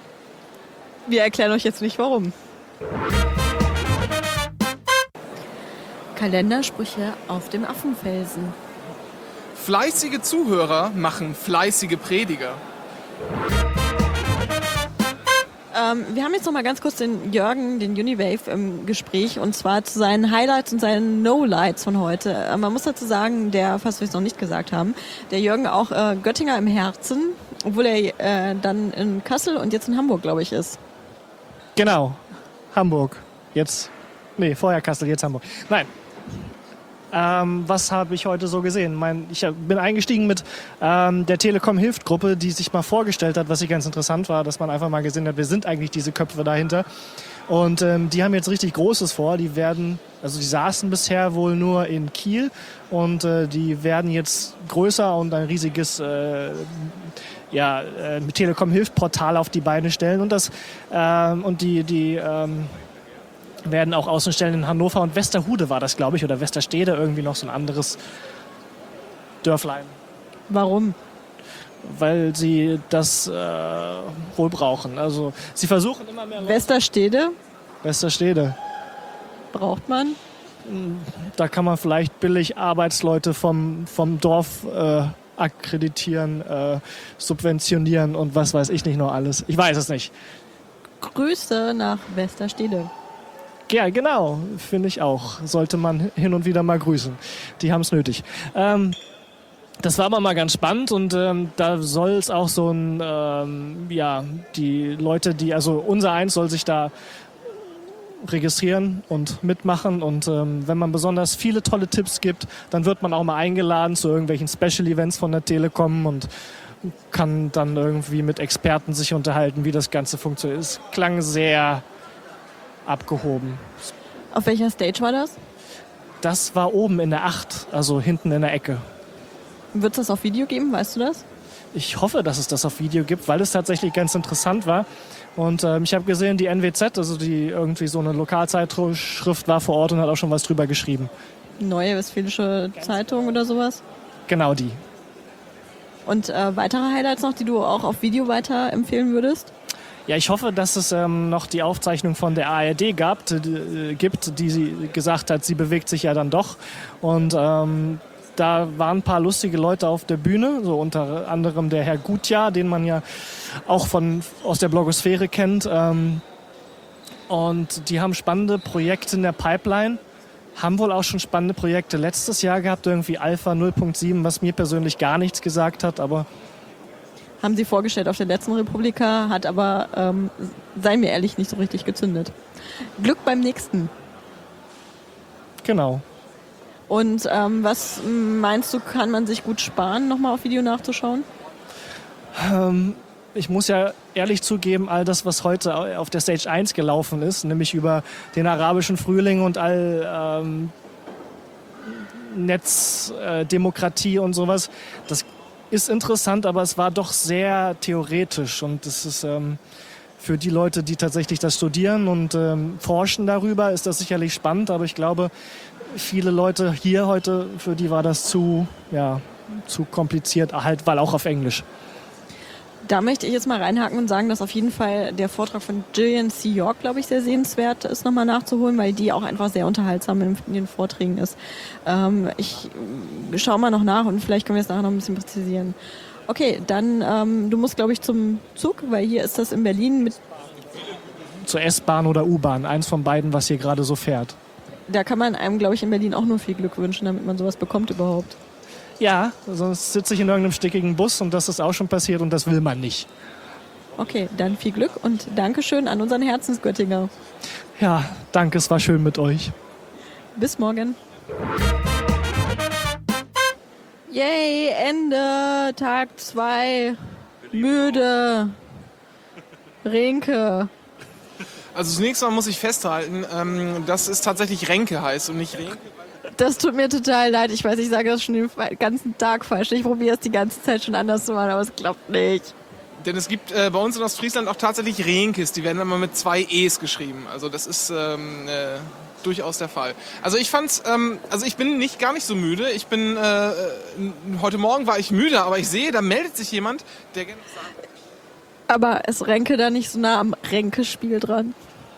Wir erklären euch jetzt nicht, warum. Kalendersprüche auf dem Affenfelsen. Fleißige Zuhörer machen fleißige Prediger. Ähm, wir haben jetzt noch mal ganz kurz den Jürgen, den Uniwave, im Gespräch und zwar zu seinen Highlights und seinen No-Lights von heute. Äh, man muss dazu sagen, der, falls wir es noch nicht gesagt haben, der Jürgen auch äh, Göttinger im Herzen, obwohl er äh, dann in Kassel und jetzt in Hamburg, glaube ich, ist. Genau, Hamburg. Jetzt, nee, vorher Kassel, jetzt Hamburg. Nein. Ähm, was habe ich heute so gesehen? Mein, ich bin eingestiegen mit ähm, der Telekom-Hilft-Gruppe, die sich mal vorgestellt hat, was ich ganz interessant war, dass man einfach mal gesehen hat, wer sind eigentlich diese Köpfe dahinter. Und ähm, die haben jetzt richtig Großes vor. Die werden, also die saßen bisher wohl nur in Kiel und äh, die werden jetzt größer und ein riesiges äh, ja, äh, Telekom-Hilft-Portal auf die Beine stellen. Und das ähm, und die die ähm, werden auch Außenstellen in Hannover und Westerhude war das, glaube ich, oder Westerstede, irgendwie noch so ein anderes Dörflein. Warum? Weil sie das äh, wohl brauchen. Also sie versuchen immer mehr... Westerstede? Westerstede. Braucht man? Da kann man vielleicht billig Arbeitsleute vom, vom Dorf äh, akkreditieren, äh, subventionieren und was weiß ich nicht noch alles. Ich weiß es nicht. Grüße nach Westerstede. Ja, genau, finde ich auch. Sollte man hin und wieder mal grüßen. Die haben es nötig. Ähm, das war aber mal ganz spannend und ähm, da soll es auch so ein, ähm, ja, die Leute, die, also unser Eins soll sich da registrieren und mitmachen und ähm, wenn man besonders viele tolle Tipps gibt, dann wird man auch mal eingeladen zu irgendwelchen Special Events von der Telekom und kann dann irgendwie mit Experten sich unterhalten, wie das Ganze funktioniert. Es klang sehr abgehoben. Auf welcher Stage war das? Das war oben in der acht, also hinten in der Ecke. Wird es das auf Video geben, weißt du das? Ich hoffe, dass es das auf Video gibt, weil es tatsächlich ganz interessant war. Und ähm, ich habe gesehen, die N W Z, also die irgendwie so eine Lokalzeitschrift war vor Ort und hat auch schon was drüber geschrieben. Neue Westfälische Zeitung oder sowas? Genau die. Und äh, weitere Highlights noch, die du auch auf Video weiterempfehlen würdest? Ja, ich hoffe, dass es ähm, noch die Aufzeichnung von der A R D gab, die, gibt, die sie gesagt hat, sie bewegt sich ja dann doch. Und ähm, da waren ein paar lustige Leute auf der Bühne, so unter anderem der Herr Gutjahr, den man ja auch von, aus der Blogosphäre kennt. Ähm, und die haben spannende Projekte in der Pipeline, haben wohl auch schon spannende Projekte letztes Jahr gehabt, irgendwie Alpha null Punkt sieben, was mir persönlich gar nichts gesagt hat, aber... Haben sie vorgestellt auf der letzten Republika, hat aber, ähm, seien wir ehrlich, nicht so richtig gezündet. Glück beim nächsten. Genau. Und ähm, was meinst du, kann man sich gut sparen, nochmal auf Video nachzuschauen? Ähm, ich muss ja ehrlich zugeben, all das, was heute auf der Stage eins gelaufen ist, nämlich über den arabischen Frühling und all ähm, Netzdemokratie äh, und sowas, das ist interessant, aber es war doch sehr theoretisch und das ist ähm, für die Leute, die tatsächlich das studieren und ähm, forschen darüber, ist das sicherlich spannend, aber ich glaube, viele Leute hier heute, für die war das zu, ja, zu kompliziert, halt, weil auch auf Englisch. Da möchte ich jetzt mal reinhaken und sagen, dass auf jeden Fall der Vortrag von Gillian C. York, glaube ich, sehr sehenswert ist, nochmal nachzuholen, weil die auch einfach sehr unterhaltsam in den Vorträgen ist. Ähm, ich schaue mal noch nach und vielleicht können wir es nachher noch ein bisschen präzisieren. Okay, dann, ähm, du musst, glaube ich, zum Zug, weil hier ist das in Berlin mit... Zur S-Bahn oder U-Bahn, eins von beiden, was hier gerade so fährt. Da kann man einem, glaube ich, in Berlin auch nur viel Glück wünschen, damit man sowas bekommt überhaupt. Ja, sonst sitze ich in irgendeinem stickigen Bus und das ist auch schon passiert und das will man nicht. Okay, dann viel Glück und Dankeschön an unseren Herzensgöttinger. Ja, danke, es war schön mit euch. Bis morgen. Yay, Ende, Tag zwei, müde, Renke. Also zunächst mal muss ich festhalten, ähm, dass es tatsächlich Renke heißt und nicht Renke. Das tut mir total leid. Ich weiß, ich sage das schon den ganzen Tag falsch. Ich probiere es die ganze Zeit schon anders zu machen, aber es klappt nicht. Denn es gibt äh, bei uns in Ostfriesland auch tatsächlich Renkes, die werden immer mit zwei E's geschrieben. Also das ist ähm, äh, durchaus der Fall. Also ich fand's, ähm, also ich bin nicht gar nicht so müde. Ich bin, äh, heute Morgen war ich müde, aber ich sehe, da meldet sich jemand, der gerne sagt. Aber ist Renke da nicht so nah am Renke-Spiel dran?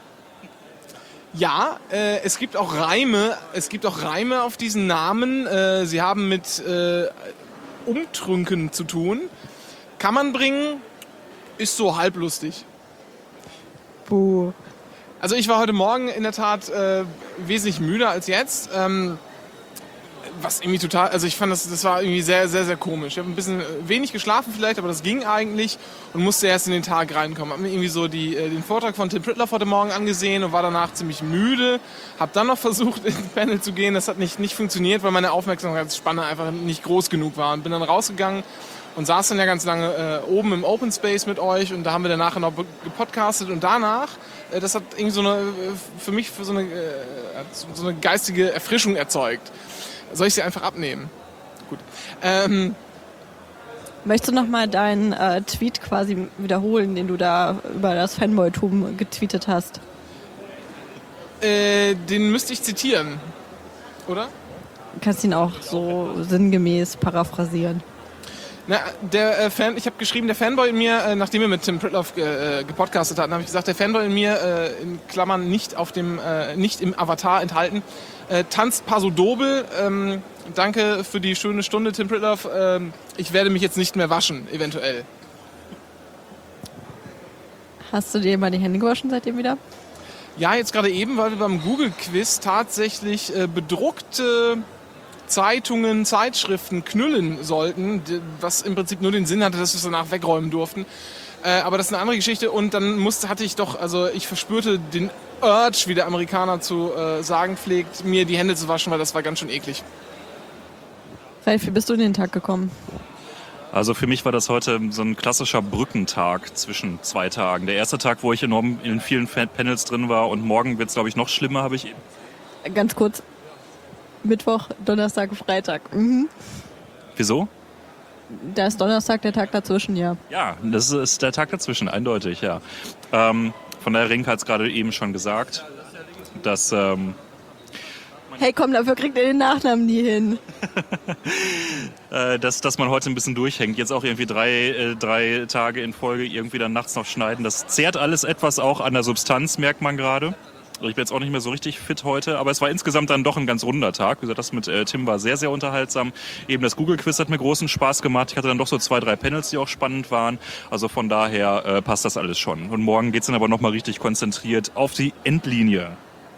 Ja, äh, es gibt auch Reime. Es gibt auch Reime auf diesen Namen. Äh, sie haben mit äh, Umtrünken zu tun. Kann man bringen, ist so halblustig. Puh. Also ich war heute Morgen in der Tat äh, wesentlich müder als jetzt. Ähm, was irgendwie total, also ich fand das, das war irgendwie sehr, sehr, sehr komisch. Ich habe ein bisschen wenig geschlafen vielleicht, aber das ging eigentlich und musste erst in den Tag reinkommen. Habe mir irgendwie so die, den Vortrag von Tim Pritloff heute Morgen angesehen und war danach ziemlich müde. Habe dann noch versucht, ins Panel zu gehen. Das hat nicht, nicht funktioniert, weil meine Aufmerksamkeitsspanne einfach nicht groß genug war. Und bin dann rausgegangen und saß dann ja ganz lange äh, oben im Open Space mit euch und da haben wir dann nachher noch gepodcastet und danach, äh, das hat irgendwie so eine, für mich für so eine, äh, so eine geistige Erfrischung erzeugt. Soll ich sie einfach abnehmen? Gut. Ähm, Möchtest du nochmal deinen äh, Tweet quasi wiederholen, den du da über das Fanboy-Tum getweetet hast? Äh, den müsste ich zitieren, oder? Du kannst ihn auch so sinngemäß paraphrasieren. Na, der äh, Fan, ich habe geschrieben, der Fanboy in mir, äh, nachdem wir mit Tim Pritloff äh, gepodcastet hatten, habe ich gesagt, der Fanboy in mir, äh, in Klammern nicht auf dem, äh, nicht im Avatar enthalten, äh, tanzt Paso Doble. Ähm, danke für die schöne Stunde, Tim Pritloff. Ähm, ich werde mich jetzt nicht mehr waschen, eventuell. Hast du dir mal die Hände gewaschen seitdem wieder? Ja, jetzt gerade eben, weil wir beim Google-Quiz tatsächlich äh, bedruckte Zeitungen, Zeitschriften knüllen sollten, was im Prinzip nur den Sinn hatte, dass wir es danach wegräumen durften. Äh, aber das ist eine andere Geschichte und dann musste, hatte ich doch, also ich verspürte den Urge, wie der Amerikaner zu äh, sagen pflegt, mir die Hände zu waschen, weil das war ganz schön eklig. Ralf, wie bist du in den Tag gekommen? Also für mich war das heute so ein klassischer Brückentag zwischen zwei Tagen. Der erste Tag, wo ich enorm in vielen Panels drin war und morgen wird es, glaube ich, noch schlimmer, habe ich eben. Ganz kurz. Mittwoch, Donnerstag, Freitag. Mhm. Wieso? Da ist Donnerstag der Tag dazwischen, ja. Ja, das ist der Tag dazwischen, eindeutig, ja. Ähm, von der Ring hat es gerade eben schon gesagt, dass... Ähm, hey, komm, dafür kriegt ihr den Nachnamen nie hin. äh, dass, dass man heute ein bisschen durchhängt. Jetzt auch irgendwie drei, äh, drei Tage in Folge irgendwie dann nachts noch schneiden. Das zehrt alles etwas auch an der Substanz, merkt man gerade. Ich bin jetzt auch nicht mehr so richtig fit heute, aber es war insgesamt dann doch ein ganz runder Tag. Wie gesagt, das mit äh, Tim war sehr, sehr unterhaltsam. Eben das Google-Quiz hat mir großen Spaß gemacht. Ich hatte dann doch so zwei, drei Panels, die auch spannend waren. Also von daher äh, passt das alles schon. Und morgen geht's dann aber nochmal richtig konzentriert auf die Endlinie.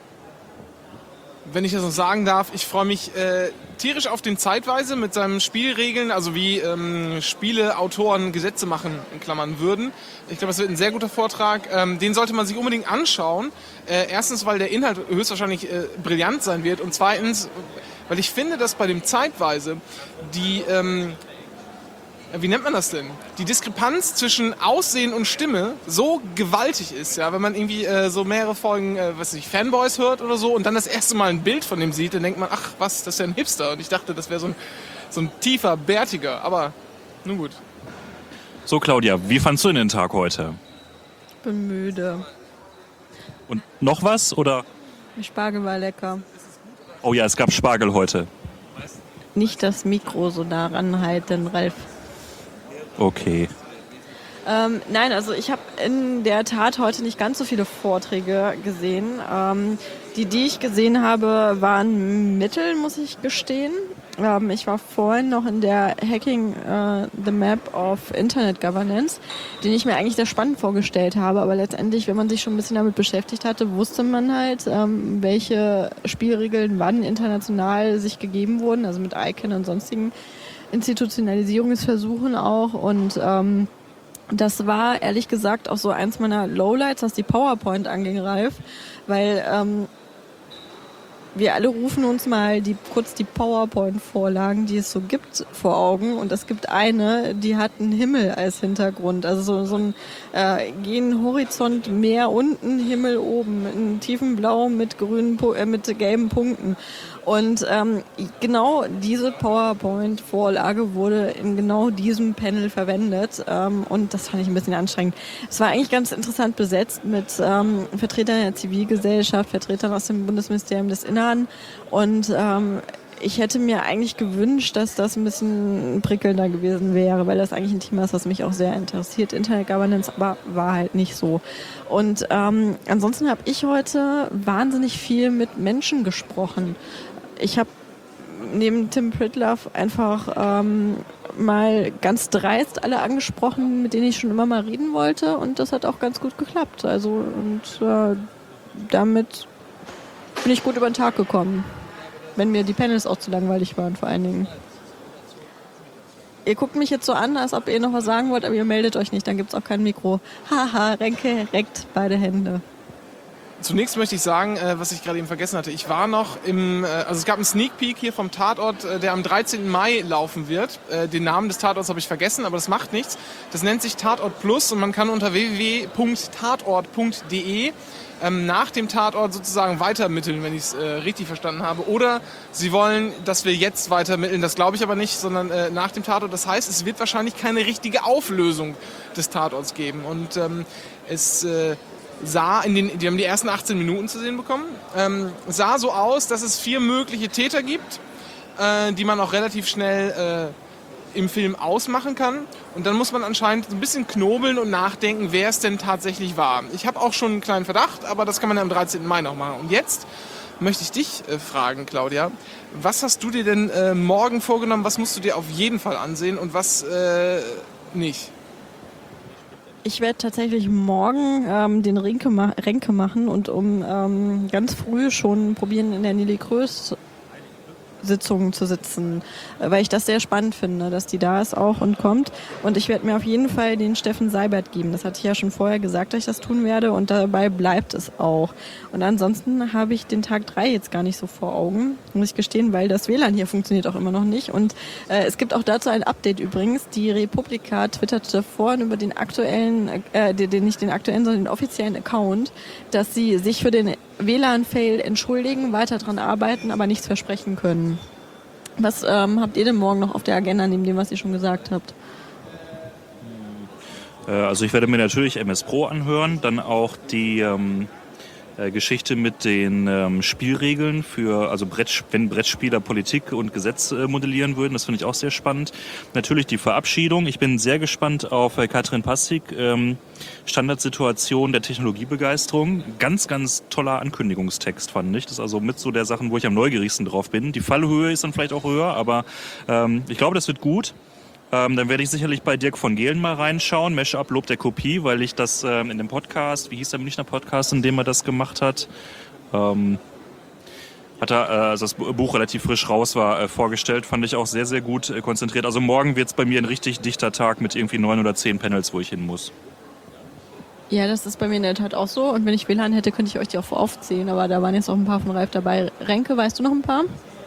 Wenn ich das noch sagen darf, ich freue mich äh, tierisch auf den Zeitweise mit seinen Spielregeln, also wie ähm, Spieleautoren Gesetze machen, in Klammern würden. Ich glaube, das wird ein sehr guter Vortrag. Ähm, den sollte man sich unbedingt anschauen. Äh, erstens, weil der Inhalt höchstwahrscheinlich äh, brillant sein wird und zweitens, weil ich finde, dass bei dem Zeitweise die... Ähm, wie nennt man das denn? Die Diskrepanz zwischen Aussehen und Stimme so gewaltig ist, ja, wenn man irgendwie äh, so mehrere Folgen, äh, was weiß ich, Fanboys hört oder so und dann das erste Mal ein Bild von dem sieht, dann denkt man, ach was, das ist ja ein Hipster und ich dachte, das wäre so ein, so ein tiefer, bärtiger, aber nun gut. So Claudia, wie fandst du den Tag heute? Ich bin müde. Und noch was oder? Der Spargel war lecker. Oh ja, es gab Spargel heute. Nicht das Mikro so nah ranhalten, Ralf. Okay. Ähm, nein, also ich habe in der Tat heute nicht ganz so viele Vorträge gesehen. Ähm, die, die ich gesehen habe, waren mittel, muss ich gestehen. Ähm, ich war vorhin noch in der Hacking uh, the Map of Internet Governance, den ich mir eigentlich sehr spannend vorgestellt habe. Aber letztendlich, wenn man sich schon ein bisschen damit beschäftigt hatte, wusste man halt, ähm, welche Spielregeln wann international sich gegeben wurden, also mit I C A N und sonstigen Institutionalisierungsversuchen auch und ähm, das war ehrlich gesagt auch so eins meiner Lowlights, was die PowerPoint anging, Ralf, weil ähm, wir alle rufen uns mal die, kurz die PowerPoint-Vorlagen, die es so gibt, vor Augen und es gibt eine, die hat einen Himmel als Hintergrund, also so, so ein äh, gehen Horizont, Meer unten, Himmel oben, in tiefem Blau mit grünen, äh, mit gelben Punkten. Und ähm, genau diese PowerPoint-Vorlage wurde in genau diesem Panel verwendet ähm, und das fand ich ein bisschen anstrengend. Es war eigentlich ganz interessant besetzt mit ähm, Vertretern der Zivilgesellschaft, Vertretern aus dem Bundesministerium des Innern und ähm, ich hätte mir eigentlich gewünscht, dass das ein bisschen prickelnder gewesen wäre, weil das eigentlich ein Thema ist, das mich auch sehr interessiert, Internet Governance, aber war halt nicht so. Und ähm, ansonsten habe ich heute wahnsinnig viel mit Menschen gesprochen. Ich habe neben Tim Pritloff einfach ähm, mal ganz dreist alle angesprochen, mit denen ich schon immer mal reden wollte und das hat auch ganz gut geklappt. Also und äh, damit bin ich gut über den Tag gekommen, wenn mir die Panels auch zu langweilig waren vor allen Dingen. Ihr guckt mich jetzt so an, als ob ihr noch was sagen wollt, aber ihr meldet euch nicht, dann gibt's auch kein Mikro. Haha, Renke reckt beide Hände. Zunächst möchte ich sagen, äh, was ich gerade eben vergessen hatte. Ich war noch im, äh, also es gab einen Sneak Peek hier vom Tatort, äh, der am dreizehnten Mai laufen wird. Äh, den Namen des Tatorts habe ich vergessen, aber das macht nichts. Das nennt sich Tatort Plus und man kann unter w w w punkt tatort punkt d e ähm, nach dem Tatort sozusagen weitermitteln, wenn ich es äh, richtig verstanden habe. Oder Sie wollen, dass wir jetzt weitermitteln, das glaube ich aber nicht, sondern äh, nach dem Tatort. Das heißt, es wird wahrscheinlich keine richtige Auflösung des Tatorts geben. Und ähm, es... Äh, sah in den, die haben die ersten achtzehn Minuten zu sehen bekommen, ähm, sah so aus, dass es vier mögliche Täter gibt, äh, die man auch relativ schnell äh, im Film ausmachen kann. Und dann muss man anscheinend ein bisschen knobeln und nachdenken, wer es denn tatsächlich war. Ich habe auch schon einen kleinen Verdacht, aber das kann man ja am dreizehnten Mai noch machen. Und jetzt möchte ich dich äh, fragen, Claudia, was hast du dir denn äh, morgen vorgenommen? Was musst du dir auf jeden Fall ansehen und was äh, nicht? Ich werde tatsächlich morgen ähm, den Renke, ma- Renke machen und um ähm, ganz früh schon probieren, in der Nelly Krös Sitzungen zu sitzen, weil ich das sehr spannend finde, dass die da ist auch und kommt. Und ich werde mir auf jeden Fall den Steffen Seibert geben. Das hatte ich ja schon vorher gesagt, dass ich das tun werde und dabei bleibt es auch. Und ansonsten habe ich den Tag drei jetzt gar nicht so vor Augen, muss ich gestehen, weil das W L A N hier funktioniert auch immer noch nicht. Und äh, es gibt auch dazu ein Update übrigens. Die Republika twitterte vorhin über den aktuellen, äh, den, nicht den aktuellen, sondern den offiziellen Account, dass sie sich für den W L A N-Fail entschuldigen, weiter dran arbeiten, aber nichts versprechen können. Was ähm, habt ihr denn morgen noch auf der Agenda, neben dem, was ihr schon gesagt habt? Äh, also ich werde mir natürlich M S Pro anhören, dann auch die ähm, äh, Geschichte mit den ähm, Spielregeln für, also Brett, wenn Brettspieler Politik und Gesetz äh, modellieren würden, das finde ich auch sehr spannend. Natürlich die Verabschiedung. Ich bin sehr gespannt auf äh, Katrin Passig, ähm, Standardsituation der Technologiebegeisterung. Ganz, ganz toller Ankündigungstext, fand ich. Das ist also mit so der Sachen, wo ich am neugierigsten drauf bin. Die Fallhöhe ist dann vielleicht auch höher, aber ähm, ich glaube, das wird gut. Ähm, dann werde ich sicherlich bei Dirk von Gehlen mal reinschauen. Mashup, Lob der Kopie, weil ich das ähm, in dem Podcast, wie hieß der Münchner Podcast, in dem er das gemacht hat, ähm, hat er, äh, als das Buch relativ frisch raus war, äh, vorgestellt. Fand ich auch sehr, sehr gut äh, konzentriert. Also morgen wird es bei mir ein richtig dichter Tag mit irgendwie neun oder zehn Panels, wo ich hin muss. Ja, das ist bei mir in der Tat auch so. Und wenn ich W L A N hätte, könnte ich euch die auch aufzählen. Aber da waren jetzt auch ein paar von Ralf dabei. Renke, weißt du noch ein paar?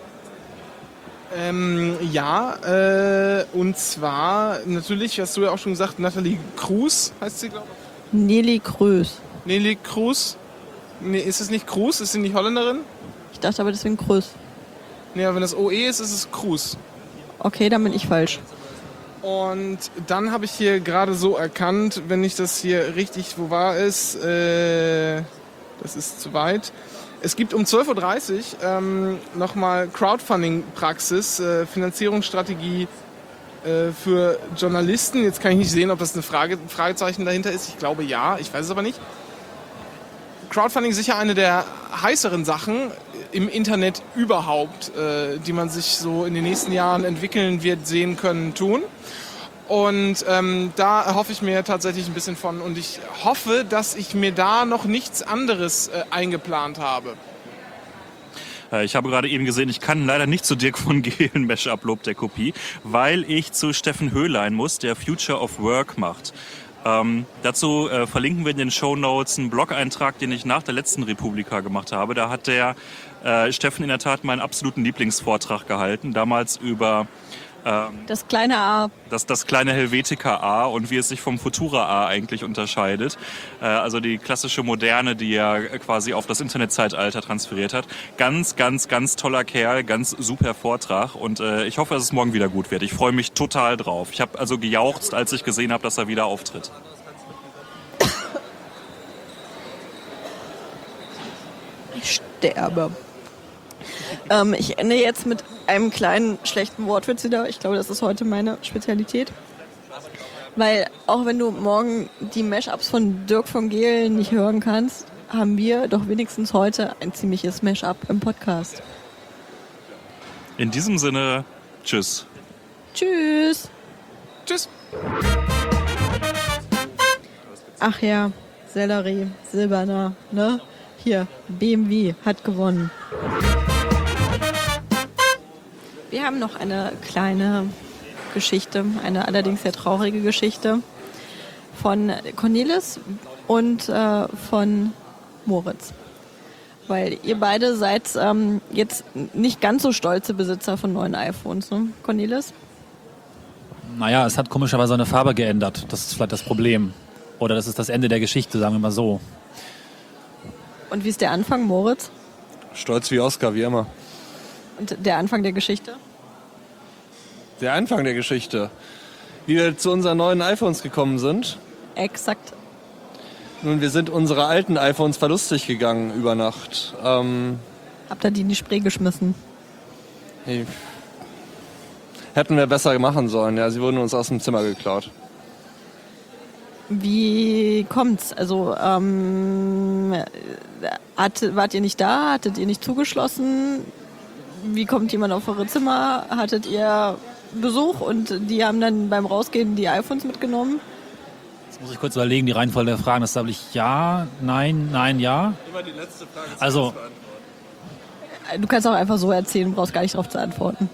Ähm, ja, äh, und zwar natürlich, hast du ja auch schon gesagt, Nathalie Kruse heißt sie, glaube ich. Nelly Krös. Nelly Kruse? Nee, ist es nicht Kruse? Ist sie nicht Holländerin? Ich dachte aber deswegen Krös. Nee, aber wenn das O E ist, ist es Kruse. Okay, dann bin ich falsch. Und dann habe ich hier gerade so erkannt, wenn ich das hier richtig, wo war es? Äh, das ist zu weit. Es gibt um zwölf Uhr dreißig ähm, nochmal Crowdfunding-Praxis, äh, Finanzierungsstrategie äh, für Journalisten. Jetzt kann ich nicht sehen, ob das eine Frage, ein Fragezeichen dahinter ist. Ich glaube ja, ich weiß es aber nicht. Crowdfunding ist sicher eine der heißeren Sachen im Internet überhaupt, äh, die man sich so in den nächsten Jahren entwickeln wird, sehen können, tun. Und ähm, da erhoffe ich mir tatsächlich ein bisschen von. Und ich hoffe, dass ich mir da noch nichts anderes äh, eingeplant habe. Ich habe gerade eben gesehen, ich kann leider nicht zu Dirk von Gehlen Mashup Lob der Kopie, weil ich zu Steffen Höhlein muss, der Future of Work macht. Ähm, dazu äh, verlinken wir in den Shownotes einen Blog-Eintrag, den ich nach der letzten Republika gemacht habe. Da hat der äh, Steffen in der Tat meinen absoluten Lieblingsvortrag gehalten, damals über ähm, das kleine A. Das, das kleine Helvetica A und wie es sich vom Futura A eigentlich unterscheidet. Äh, also die klassische Moderne, die er quasi auf das Internetzeitalter transferiert hat. Ganz, ganz, ganz toller Kerl, ganz super Vortrag und äh, ich hoffe, dass es morgen wieder gut wird. Ich freue mich total drauf. Ich habe also gejauchzt, als ich gesehen habe, dass er wieder auftritt. Ich sterbe. ähm, ich ende jetzt mit einem kleinen schlechten Wortwitz wieder. Ich glaube, das ist heute meine Spezialität. Weil auch wenn du morgen die Mashups von Dirk von Gehlen nicht hören kannst, haben wir doch wenigstens heute ein ziemliches Mashup im Podcast. In diesem Sinne, tschüss. Tschüss. Tschüss. Ach ja, Sellerie, Silberner, ne? Hier, B M W hat gewonnen. Wir haben noch eine kleine Geschichte, eine allerdings sehr traurige Geschichte von Cornelis und äh, von Moritz. Weil ihr beide seid ähm, jetzt nicht ganz so stolze Besitzer von neuen iPhones, ne, Cornelis? Naja, es hat komischerweise eine Farbe geändert. Das ist vielleicht das Problem. Oder das ist das Ende der Geschichte, sagen wir mal so. Und wie ist der Anfang, Moritz? Stolz wie Oscar, wie immer. Und der Anfang der Geschichte? Der Anfang der Geschichte. Wie wir zu unseren neuen iPhones gekommen sind. Exakt. Nun, wir sind unsere alten iPhones verlustig gegangen über Nacht. Ähm, Habt ihr die in die Spree geschmissen? hey. hätten wir besser machen sollen. Ja, sie wurden uns aus dem Zimmer geklaut. Wie kommt's? Also ähm, hat, wart ihr nicht da? Hattet ihr nicht zugeschlossen? Wie kommt jemand auf eure Zimmer? Hattet ihr Besuch und die haben dann beim Rausgehen die iPhones mitgenommen? Jetzt muss ich kurz überlegen, die Reihenfolge der Fragen. Das sage ich ja, nein, nein, ja. Immer die letzte Frage. Also, Du kannst auch einfach so erzählen, brauchst gar nicht darauf zu antworten.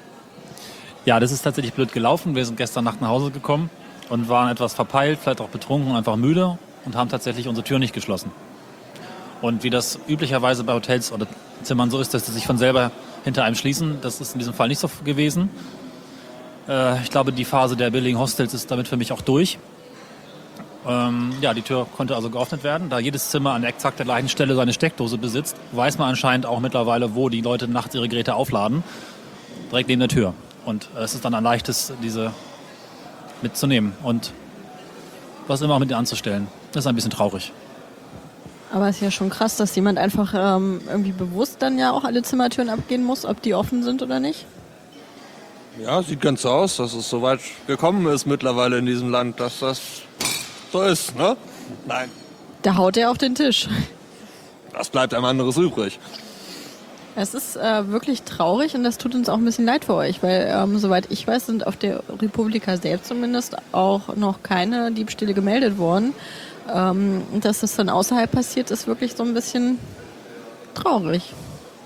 ja, das ist tatsächlich blöd gelaufen. Wir sind gestern Nacht nach Hause gekommen und waren etwas verpeilt, vielleicht auch betrunken und einfach müde und haben tatsächlich unsere Tür nicht geschlossen. Und wie das üblicherweise bei Hotels oder Zimmern so ist, dass sie sich von selber hinter einem schließen, das ist in diesem Fall nicht so gewesen. Äh, ich glaube, die Phase der billigen Hostels ist damit für mich auch durch. Ähm, ja, die Tür konnte also geöffnet werden. Da jedes Zimmer an exakt der gleichen Stelle seine Steckdose besitzt, weiß man anscheinend auch mittlerweile, wo die Leute nachts ihre Geräte aufladen. Direkt neben der Tür. Und äh, es ist dann ein leichtes, diese mitzunehmen und was immer auch mit ihr anzustellen. Das ist ein bisschen traurig. Aber es ist ja schon krass, dass jemand einfach ähm, irgendwie bewusst dann ja auch alle Zimmertüren abgehen muss, ob die offen sind oder nicht. Ja, sieht ganz so aus, dass es so weit gekommen ist mittlerweile in diesem Land, dass das so ist, ne? Nein, Da haut er auf den Tisch. das bleibt einem anderes übrig. Es ist äh, wirklich traurig und das tut uns auch ein bisschen leid für euch, weil ähm, soweit ich weiß, sind auf der Republika selbst zumindest auch noch keine Diebstähle gemeldet worden. Ähm, dass das dann außerhalb passiert, ist wirklich so ein bisschen traurig.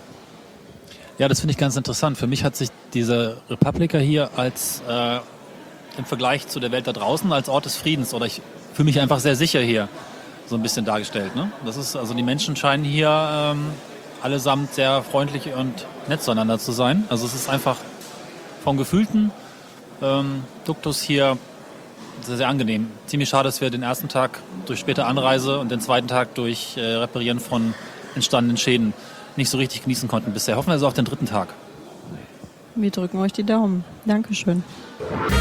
Ja, das finde ich ganz interessant. Für mich hat sich diese Republika hier als äh, im Vergleich zu der Welt da draußen als Ort des Friedens oder ich fühle mich einfach sehr sicher hier so ein bisschen dargestellt. Ne? Das ist also die Menschen scheinen hier ähm, allesamt sehr freundlich und nett zueinander zu sein. Also es ist einfach vom gefühlten ähm, Duktus hier sehr, sehr angenehm. Ziemlich schade, dass wir den ersten Tag durch späte Anreise und den zweiten Tag durch äh, Reparieren von entstandenen Schäden nicht so richtig genießen konnten bisher. Hoffen wir also auf den dritten Tag. Wir drücken euch die Daumen. Dankeschön.